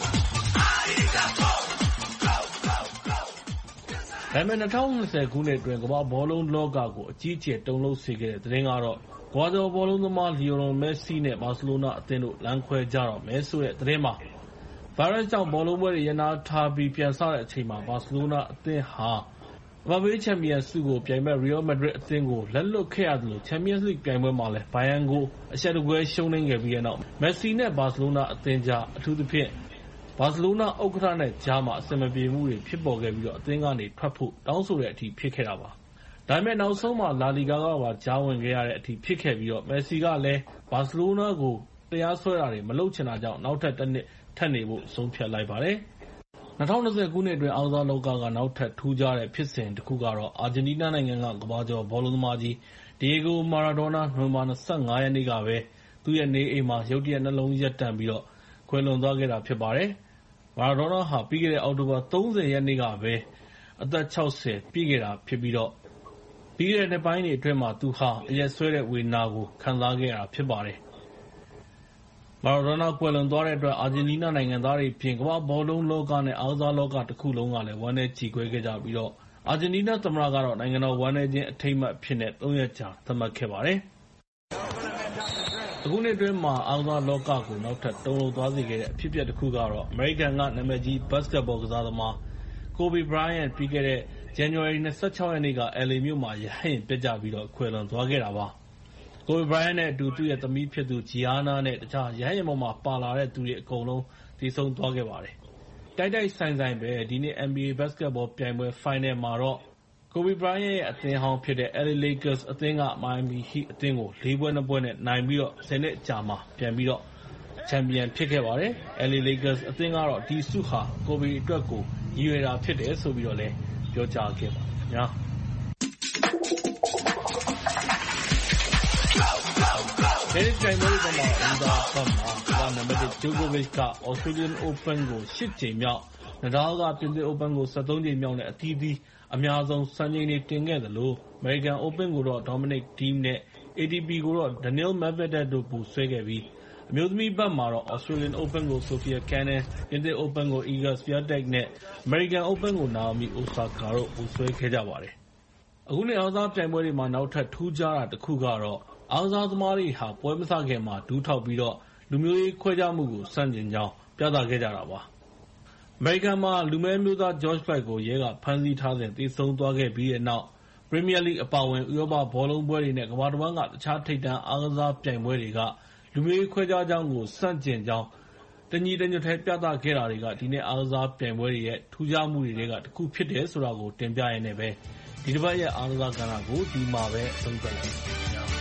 ဒါပေမဲ့၂၀၂၀ခုနှစ်အတွင်းကမ္ဘာဘောလုံးလောကကိုအကြီးအကျယ်တုန်လှုပ်စေခဲ့တဲ့သတင်းကတော့ကမ္ဘာကျော်ဘောလုံးသမားလီယိုနယ်မက်ဆီနဲ့ဘာစီလိုနာအသင်းတို့လမ်းခွဲကြတော့မယ်ဆိုတဲ့သတင်းပါ။ ဗိုင်းရပ်စ်ကြောင့်ဘောလုံးပွဲတွေရပ်နားထားပြီးပြန်စတဲ့အချိန်မှာဘာစီလိုနာအသင်းဟာကမ္ဘာ့杯ချန်ပီယံဆုကိုပြိုင်မဲ့ရီယိုမက်ဒရစ်အသင်းကိုလက်လွှတ်ခဲ့ရသလိုချန်ပီယံလိဂ်ပြိုင်ပွဲမှာလည်းဘိုင်ယန်ကိုအရှက်တကွဲရှုံးနိမ့်ခဲ့ပြီးတဲ့နောက်မက်ဆီနဲ့ဘာစီလိုနာအသင်းကြားအထူးသဖြင့်ဘာစီလိုနာဥက္ကဋ္ဌနဲ့ကြားမှာအဆင်မပြေမှုတွေဖြစ်ပေါ်ခဲ့ပြီးတော့အသင်းကနေထွက်ဖို့တောင်းဆိုတဲ့အထိဖြစ်ခဲ့တာပါ။ဒါပေမဲ့နောက်ဆုံးမှာလာလီဂါကပါကြားဝင်ခဲ့ရတဲ့အထိဖြစ်ခဲ့ပြီးတော့မက်ဆီကလည်းဘာစီလိုနာကိုတရားစွဲတာတွေမလုပ်ချင်တာကြောင့်နောက်ထပ်တစ်နှစ်ထပ်နေဖို့ဆုံးဖြတ်လိုက်ပါတယ်။၂၀၂၀ခုနှစ်အတွင်းအားကစားလောကကနောက်ထပ်ထူးခြားတဲ့ဖြစ်စဉ်တစ်ခုကတော့အာဂျင်တီးနားနိုင်ငံကကမ္ဘာကျော်ဘောလုံးသမားကြီးဒီယေဂိုမာရာဒိုနာနိုဝင်ဘာ၂၅ရက်နေ့ကပဲသူ့ရဲ့နေအိမ်မှာရုတ်တရက်နှလုံးရပ်တန့်ပြီးတော့ကွယ်လွန်သွားခဲ့တာဖြစ်ပါတယ်။မာရာဒိုနာဟာပြီးခဲ့တဲ့အောက်တိုဘာ၃၀ရက်နေ့ကပဲအသက်၆၀ပြည့်ခဲ့တာဖြစ်ပြီးတော့ပြီးခဲ့တဲ့နှစ်ပိုင်းတွေအတွင်းမှာသူဟာအရက်ဆွဲတဲ့ဝေဒနာကိုခံစားခဲ့ရတာဖြစ်ပါတယ်။မာရာဒိုနာကွယ်လွန်သွားတဲ့အတွက်အာဂျင်တီးနားနိုင်ငံသားတွေပြင်ကမ္ဘာဘောလုံးလောကနဲ့အားကစားလောကတစ်ခုလုံးကလည်းဝမ်းနည်းကြေကွဲခဲ့ကြပြီးတော့အာဂျင်တီးနားသမ္မတကတော့နိုင်ငံတော်ဝမ်းနည်းခြင်းအထိမ်းအမှတ်အဖြစ်နဲ့သုံးရက်ကြာသတ်မှတ်ခဲ့ပါတယ်။အခုနှစ်အတွင်းမှာအားကစားလောကကိုနောက်ထပ်တုန်လှုပ်သွားစေခဲ့တဲ့အဖြစ်အပျက်တစ်ခုကတော့အမေရိကန်ကနာမည်ကြီးဘတ်စကတ်ဘောကစားသမားကိုဘီဘရိုင်ယန်ပြီးခဲ့တဲ့ဇန်နဝါရီ၂၆ရက်နေ့က အယ်လ်အေ မြို့မှာရဟတ်ယာဉ်ပျက်ကျပြီးတော့ကွယ်လွန်သွားခဲ့တာပါ။ကိုဘီဘရိုင်ယန်နဲ့အတူသူ့ရဲ့သမီးဖြစ်သူဂျီယာနာနဲ့တခြားရဟတ်ယာဉ်ပေါ်မှာပါလာတဲ့သူတွေအကုန်လုံးသေဆုံးသွားခဲ့ပါတယ်။တိုက်တိုက်ဆိုင်ဆိုင်ပဲဒီနေ့ N B A ဘတ်စကတ်ဘောပြိုင်ပွဲဖိုင်နယ်မှာတော့ကိုဘီဘရိုင်ယန်ရဲ့အသင်းဟောင်းဖြစ်တဲ့ L A Lakers အသင်းက Miami Heat အသင်းကိုလေးပွဲနှစ်ပွဲနဲ့နိုင်ပြီးတော့ဆယ်နှစ်အကြာမှာပြန်ပြီးတော့ချန်ပီယံဖြစ်ခဲ့ပါတယ်။ L A Lakers အသင်းကတော့ဒီဆုဟာကိုဘီအတွက်ကိုရည်ရွယ်တာဖြစ်တယ်ဆိုပြီးတော့လည်းပြောကြားခဲ့ပါတယ်ခင်ဗျာ။ဒီပြိုင်ပွဲတွေမှာဦးစားပတ်မှာကမ္ဘာနံပါတ်တစ်ဂျိုကိုဗစ်က Australian Open ကိုရှစ်ကြိမ်မြောက်နဒါလ်ကပြင်သစ် Open ကိုဆယ့်သုံးကြိမ်မြောက်နဲ့အသီးသီးအများဆုံးစံချိန်တွေတင်ခဲ့သလို American Open ကိုတော့ Dominic Thiem နဲ့ A T P ကိုတော့ Daniil Medvedev တို့ပူးဆွဲခဲ့ပြီးအမျိုးသမီးဘက်မှာတော့ Australian Open ကို Sofia Kenin, ပြင်သစ် Open ကို Iga Swiatek နဲ့ American Open ကို Naomi Osaka တို့ပူးဆွဲခဲ့ကြပါတယ်။အခုနှစ်အားကစားပြိုင်ပွဲတွေမှာနောက်ထပ်ထူးခြားတာတစ်ခုကတော့အားကစားသမားတွေဟာပွဲမစခင်မှာဒူးထောက်ပြီးတော့လူမျိုးရေးခွဲခြားမှုကိုဆန့်ကျင်ကြောင်းပြသခဲ့ကြတာပါ။အမေရိကန်မှာလူမည်းမျိုးသား George Floyd ကိုရဲကဖမ်းဆီးထားစဉ်သေဆုံးသွားခဲ့ပြီးတဲ့နောက် Premier League အပါအဝင်ဥရောပဘောလုံးပွဲတွေနဲ့ကမ္ဘာတစ်ဝန်းကတခြားထိပ်တန်းအားကစားပြိုင်ပွဲတွေကလူမျိုးရေးခွဲခြားကြောင်းကိုဆန့်ကျင်ကြောင်းတညီတညွတ်တည်းပြသခဲ့တာတွေကဒီနေ့အားကစားပြိုင်ပွဲတွေရဲ့ထူးခြားမှုတွေကတစ်ခုဖြစ်တယ်ဆိုတာကိုတင်ပြရင်းနဲ့ပဲဒီတစ်ပတ်ရဲ့အားကစားကဏ္ဍကိုဒီမှာပဲဆုံးသက်လိုက်ပါမယ်။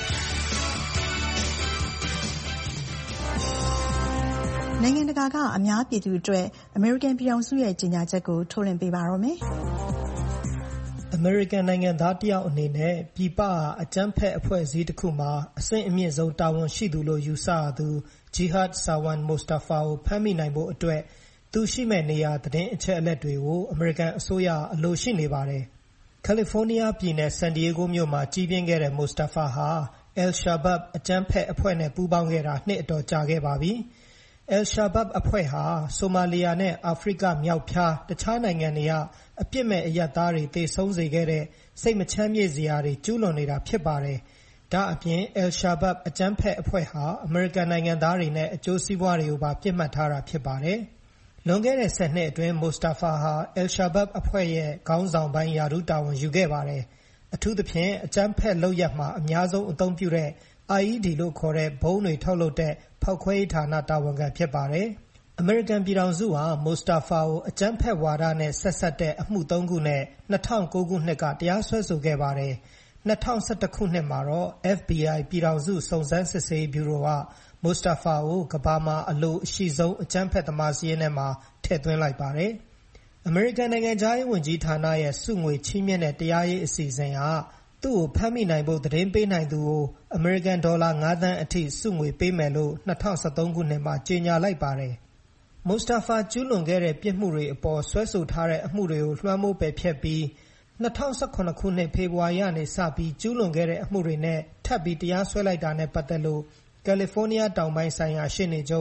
နိုင်ငံတကာကအများပြည်သူအတွက်အမေရိကန်ပြည်ထောင်စုရဲ့ကြေညာချက်ကိုထုတ်လွှင့်ပေးပါတော့မယ်။အမေရိကန်နိုင်ငံသားတယောက်အနေနဲ့ပြည်ပအကြမ်းဖက်အဖွဲ့အစည်းတစ်ခုမှာအဆင့်အမြင့်ဆုံးတာဝန်ရှိသူလို့ယူဆရသူဂျီဟတ်ဆာဝန်မိုစတာဖာကိုဖမ်းမိနိုင်ဖို့အတွက်သူရှိမဲ့နေရာသတင်းအချက်အလက်တွေကိုအမေရိကန်အစိုးရအလိုရှိနေပါတယ်။ကယ်လီဖိုးနီးယားပြည်နယ်ဆန်ဒီယေဂိုမြို့မှာကြီးပြင်းခဲ့တဲ့မိုစတာဖာဟာအယ်ရှာဘတ်အကြမ်းဖက်အဖွဲ့နဲ့ပူးပေါင်းခဲ့တာနှစ်အတော်ကြာခဲ့ပါပြီ။ El Shabab အဖွဲ့ဟာဆိုမာလီယာနဲ့အာဖရိကမြောက်ဖြားတခြားနိုင်ငံတွေကအပြစ်မဲ့အရပ်သားတွေသေဆုံးစေခဲ့တဲ့စိတ်မချမ်းမြေ့စရာတွေကျူးလွန်နေတာဖြစ်ပါတယ်။ဒါအပြင် El Shabab အကြမ်းဖက်အဖွဲ့ဟာအမေရိကန်နိုင်ငံသားတွေနဲ့အကျိုးစီးပွားတွေကိုပါပြစ်မှတ်ထားတာဖြစ်ပါတယ်။လွန်ခဲ့တဲ့ဆယ်နှစ်အတွင်းမိုစတာဖာဟာ El Shabab အဖွဲ့ရဲ့ခေါင်းဆောင်ပိုင်းရာထူးတာဝန်ယူခဲ့ပါတယ်။အထူးသဖြင့်အကြမ်းဖက်လုပ်ရပ်မှာအများဆုံးအသုံးပြုတဲ့ I E D လို့ခေါ်တဲ့ဘုံတွေထုတ်လုပ်တဲ့ဖောက်ခွဲရေးဌာနတာဝန်ခံဖြစ်ပါတယ်။အမေရိကန်ပြည်ထောင်စုဟာမိုစတာဖာကိုအကြမ်းဖက်ဝါဒနဲ့ဆက်စပ်တဲ့အမှုသုံးခုနဲ့၂၀၀၉ခုနှစ်ကတရားစွဲဆိုခဲ့ပါတယ်။၂၀၁၁ခုနှစ်မှာတော့ F B I ပြည်ထောင်စုစုံစမ်းစစ်ဆေးရေးဗျူရိုကမိုစတာဖာကိုကမ္ဘာမှာအလိုအရှိဆုံးအကြမ်းဖက်သမားစာရင်းထဲမှာထည့်သွင်းလိုက်ပါတယ်။အမေရိကန်နိုင်ငံခြားရေးဝန်ကြီးဌာနရဲ့စုငွေချီးမြှင့်တဲ့တရားရေးအစီအစဉ်ဟာသူ့ကိုဖမ်းမိနိုင်ဖို့သတင်းပေးနိုင်သူကိုအမေရိကန်ဒေါ်လာငါးသန်းအထိစုငွေပေးမယ်လို့၂၀၁၃ခုနှစ်မှာကြေညာလိုက်ပါတယ်။မိုစတာဖာကျူးလွန်ခဲ့တဲ့ပြစ်မှုတွေအပေါ်ဆွဲဆိုထားတဲ့အမှုတွေကိုလွှမ်းမိုးပယ်ဖျက်ပြီး၂၀၁၇ခုနှစ်ဖေဖော်ဝါရီကနေစပြီးကျူးလွန်ခဲ့တဲ့အမှုတွေနဲ့ထပ်ပြီးတရားစွဲလိုက်တာနဲ့ပတ်သက်လို့ကယ်လီဖိုးနီးယားတောင်ပိုင်းဆိုင်ရာရှေ့နေချုပ်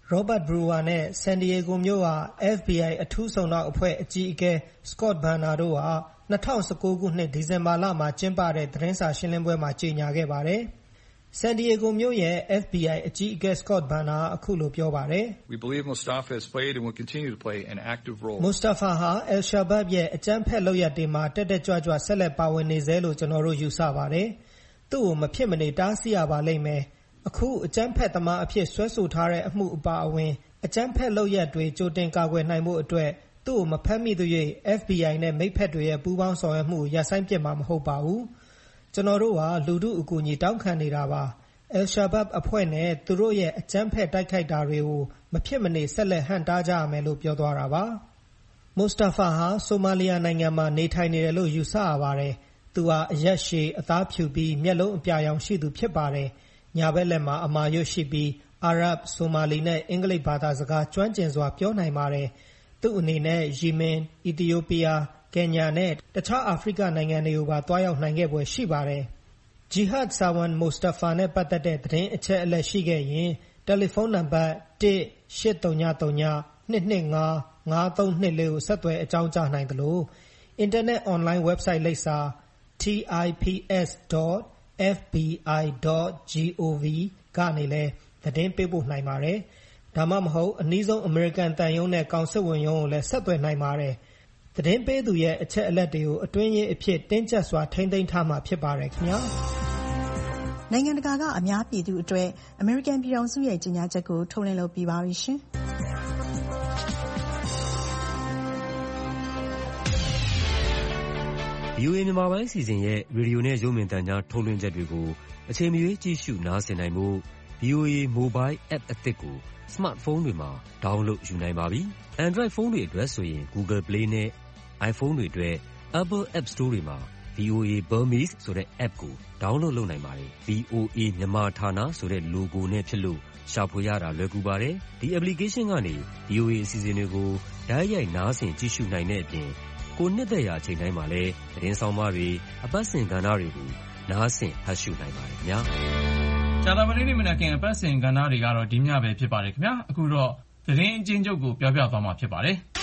Robert Brewer နဲ့ San Diego မြို့က F B I အထူးစုံနောက်အဖွဲ့အကြီးအကဲ Scott Barner တို့ဟာ၂၀၁၉ခုနှစ်ဒီဇင်ဘာလမှာကျင်းပတဲ့သတင်းစာရှင်းလင်းပွဲမှာကြေညာခဲ့ပါတယ်။ San Diego မြို့ရဲ့ F B I အကြီးအကဲ Scott Barner အခုလိုပြောပါတယ်။ We believe Mustafa has played and will continue to play an active role. Mustafa ဟာ Al-Shabaab ရဲ့အကြမ်းဖက်လုပ်ရပ်တွေမှာတက်တက်ကြွကြွဆက်လက်ပါဝင်နေစေလို့ကျွန်တော်တို့ယူဆပါတယ်။သူ့ကိုမဖြစ်မနေတားဆီးရပါလိမ့်မယ်။အခုအကြမ်းဖက်သမားအဖြစ်ဆွဲဆိုထားတဲ့အမှုအပါအဝင်အကြမ်းဖက်လုပ်ရပ်တွေကြိုတင်ကာကွယ်နိုင်မှုအတွက်သူ့ကိုမဖမ်းမိသေး၍ F B I နဲ့မိတ်ဖက်တွေရဲ့ပူးပေါင်းဆောင်ရွက်မှုကိုရပ်ဆိုင်းပစ်မှာမဟုတ်ပါဘူး။ကျွန်တော်တို့ဟာလူထုအကူအညီတောင်းခံနေတာပါ။ Al-Shabaab အဖွဲ့နဲ့သူတို့ရဲ့အကြမ်းဖက်တိုက်ခိုက်တာတွေကိုမဖြစ်မနေဆက်လက်ဟန့်တားကြရမယ်လို့ပြောသွားတာပါ။ Mustafa ဟာဆိုမာလီယာနိုင်ငံမှာနေထိုင်နေတယ်လို့ယူဆရပါတယ်။သူဟာအရက်ရှည်အသားဖြူပြီးမျက်လုံးအပြာရောင်ရှိသူဖြစ်ပါတယ်။ညာဘက်လက်မှာအမာရွတ်ရှိပြီးအာရပ်၊ဆိုမာလီနဲ့အင်္ဂလိပ်ဘာသာစကားကျွမ်းကျင်စွာပြောနိုင်ပါတယ်။သူ့အနေနဲ့ယီမင်၊အီသီယိုးပီးယား၊ကင်ညာနဲ့တခြားအာဖရိကနိုင်ငံတွေကိုပါသွားရောက်နိုင်ခဲ့ဖွယ်ရှိပါတယ်။ Jihad Sarwan Mustafa နဲ့ပတ်သက်တဲ့သတင်းအချက်အလက်ရှိခဲ့ရင်တယ်လီဖုန်းနံပါတ်၁ ၈၀၀၃ ၂၂၅ ၅၃၂၄ကိုဆက်သွယ်အကြောင်းကြားနိုင်သလိုအင်တာနက်အွန်လိုင်း website လိပ်စာ tips dot f b i dot gov ကနေလည်းသတင်းပေးပို့နိုင်ပါတယ်။ဒါမှမဟုတ်အနည်းဆုံးအမေရိကန်တန်ယုံနဲ့ကောင်စစ်ဝန်ရုံးကိုလည်းဆက်သွယ်နိုင်ပါတယ်။သတင်းပေးသူရဲ့အချက်အလက်တွေကိုအတွင်းရေးအဖြစ်တင်းကျပ်စွာထိန်းသိမ်းထားမှာဖြစ်ပါတယ်ခင်ဗျာ။နိုင်ငံတကာကအများပြည်သူအတွက်အမေရိကန်ပြည်ထောင်စုရဲ့ကြေညာချက်ကိုထုတ်လွှင့်လုပ်ပြပါပြီရှင်။ဗီအိုအေ မြန်မာပိုင်းအစီအစဉ်ရဲ့ရေဒီယိုနဲ့ရုပ်မြင်သံကြားထုတ်လွှင့်ချက်တွေကိုအချိန်မရွေးကြည့်ရှုနားဆင်နိုင်ဖို့ ဗီအိုအေ Mobile App အသစ်ကိုစမတ်ဖုန်းတွေမှာ download ယူနိုင်ပါပြီ။ Android ဖုန်းတွေအတွက်ဆိုရင် Google Play နဲ့ iPhone တွေအတွက် Apple App Store တွေမှာ ဗီအိုအေ Burmese ဆိုတဲ့ app ကို download လုပ်နိုင်ပါတယ်။ ဗီအိုအေမြန်မာဌာနဆိုတဲ့ logo နဲ့ဖြစ်လို့ရှာဖွေရတာလွယ်ကူပါတယ်။ဒီ application ကနေ ဗီအိုအေအစီအစဉ်တွေကိုတိုက်ရိုက်နားဆင်ကြည့်ရှုနိုင်တဲ့အပြင်ကိုနှစ်သက်ရာအချိန်တိုင်းမှာလည်းသတင်းဆောင်မတွေအပတ်စဉ်ကဏ္ဍတွေကိုနားဆင်ဖတ်ရှုနိုင်ပါတယ်ခင်ဗျာ။ကြာသပတေးနေ့မနက်ခင်းအပတ်စဉ်ကဏ္ဍတွေကတော့ဒီညပဲဖြစ်ပါတယ်ခင်ဗျာ။အခုတော့သတင်းအကျဉ်းချုပ်ကိုပြောပြသွားမှာဖြစ်ပါတယ်။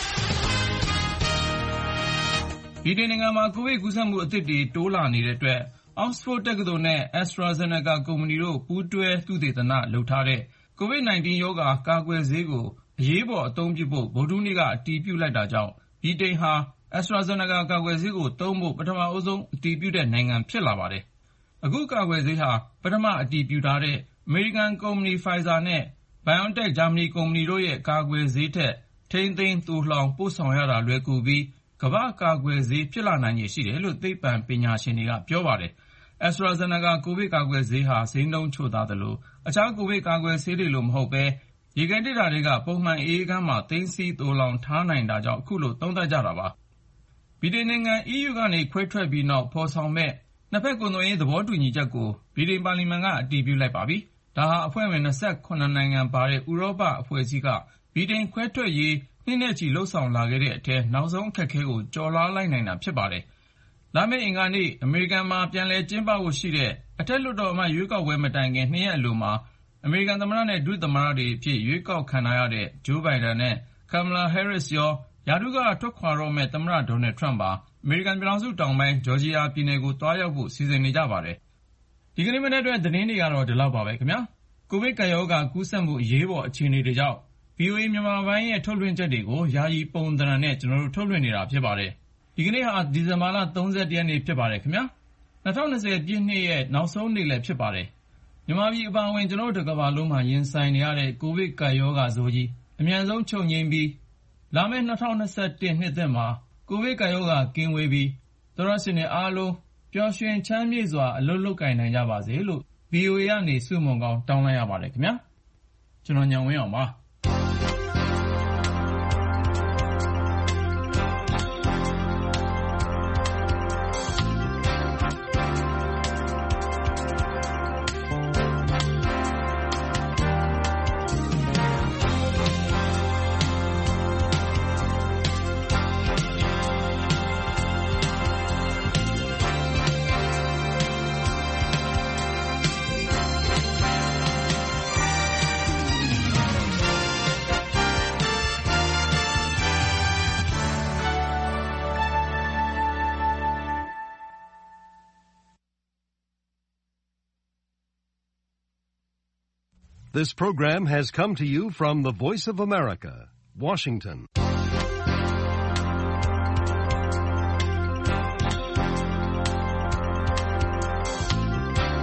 ဗြိတိန်နိုင်ငံမှာကိုဗစ်ကူးစက်မှုအသစ်တွေတိုးလာနေတဲ့အတွက် Oxford တက္ကသိုလ်နဲ့ AstraZeneca ကုမ္ပဏီတို့ပူးတွဲသုတေသနလုပ်ထားတဲ့ ကိုဗစ်၁၉ ရောဂါကာကွယ်ဆေးကိုအရေးပေါ်အသုံးပြုဖို့ဗုဒ္ဓဟူးနေ့ကအတည်ပြုလိုက်တာကြောင့်ဗြိတိန်ဟာ AstraZeneca ကာကွယ်ဆေးကိုသုံးဖို့ပထမဆုံးအတည်ပြုတဲ့နိုင်ငံဖြစ်လာပါတယ်။အခုကာကွယ်ဆေးဟာပထမအတည်ပြုထားတဲ့အမေရိကန်ကုမ္ပဏီ Pfizer နဲ့ BioNTech ဂျာမနီကုမ္ပဏီတို့ရဲ့ကာကွယ်ဆေးထက်ထိန်းသိမ်းသိုလှောင်ပို့ဆောင်ရတာလွယ်ကူပြီးကမ္ဘာ့ကာကွယ်ဆေးဖြစ်လာနိုင်ခြေရှိတယ်လို့သိပ္ပံပညာရှင်တွေကပြောပါတယ်။ AstraZeneca ကိုဗစ်ကာကွယ်ဆေးဟာဈေးနှုန်းချိုသာသလိုအခြားကိုဗစ်ကာကွယ်ဆေးတွေလိုမဟုတ်ဘဲရေခဲသေတ္တာတွေကပုံမှန်အအေးခန်းမှာသိမ်းဆည်းသိုလှောင်ထားနိုင်တာကြောင့်အခုလိုသုံးသပ်ကြတာပါ။ဗြိတိန်နိုင်ငံ E U ကနေခွဲထွက်ပြီးနောက်ဖော်ဆောင်မဲ့နှစ်ဖက်ကုန်သွယ်ရေးသဘောတူညီချက်ကိုဗြိတိန်ပါလီမန်ကအတည်ပြုလိုက်ပါပြီ။ဒါဟာအဖွဲ့ဝင်၂၇နိုင်ငံပါတဲ့ဥရောပအဖွဲ့အစည်းကဗြိတိန်ခွဲထွက်ရေးနှစ်နဲ့ချီလှုပ်ဆောင်လာခဲ့တဲ့အထဲနောက်ဆုံးအခက်အခဲကိုကျော်လွှားလိုက်နိုင်တာဖြစ်ပါတယ်။လာမယ့်အင်္ဂါနေ့အမေရိကန်မှာပြန်လည်ကျင်းပဖို့ရှိတဲ့အထက်လွှတ်တော်အမတ်ရွေးကောက်ပွဲမတိုင်ခင်နှစ်ရက်အလိုမှာအမေရိကန်သမ္မတနဲ့ဒုသမ္မတတွေအဖြစ်ရွေးကောက်ခံထားရတဲ့ဂျိုးဘိုင်ဒန်နဲ့ကမ်မလာဟဲရစ်ရောရာထူးကထွက်ခွာတော့မဲ့သမ္မတဒေါ်နယ်ထရမ့်ပါအမေရိကန်ပြည်ထောင်စုတောင်ပိုင်းဂျော်ဂျီယာပြည်နယ်ကိုသွားရောက်ဖို့စီစဉ်နေကြပါတယ်။ဒီကနေ့မနေ့အတွက်သတင်းတွေကတော့ဒီလောက်ပါပဲခင်ဗျာ။ကိုဗစ်ကပ်ရောဂါကူးစက်မှုအရေးပေါ်အခြေအနေတွေကြောင့် ဗီအိုအေ မြန်မာပိုင်းရဲ့ထုတ်လွှင့်ချက်တွေကိုယာယီပုံသဏ္ဍာန်နဲ့ကျွန်တော်တို့ထုတ်လွှင့်နေတာဖြစ်ပါတယ်။ဒီကနေ့ဟာဒီဇင်ဘာလ၃၁ရက်နေ့ဖြစ်ပါတယ်ခင်ဗျာ။၂၀၂၀ပြည့်နှစ်ရဲ့နောက်ဆုံးနေ့လည်းဖြစ်ပါတယ်။မြန်မာပြည်အပါအဝင်ကျွန်တော်တို့တစ်ကမ္ဘာလုံးမှာရင်ဆိုင်နေရတဲ့ကိုဗစ်ကပ်ရောဂါဆိုးကြီးအမြန်ဆုံးချုပ်ငြိမ်းပြီးလာမယ့်၂၀၂၁နှစ်သစ်မှာကိုဗစ်ကပ်ရောဂါကင်းဝေးပြီးသောရရှင်တွေအားလုံးပျော်ရွှင်ချမ်းမြေ့စွာအလုပ်လုပ်ကိုင်နိုင်ကြပါစေလို့ ဗီအိုအေ ကနေဆုမွန်ကောင်းတောင်းလိုက်ရပါတယ်ခင်ဗျာ။ကျွန်တော်ညောင်ဝင်းအောင်ပါ။ This program has come to you from the Voice of America, Washington.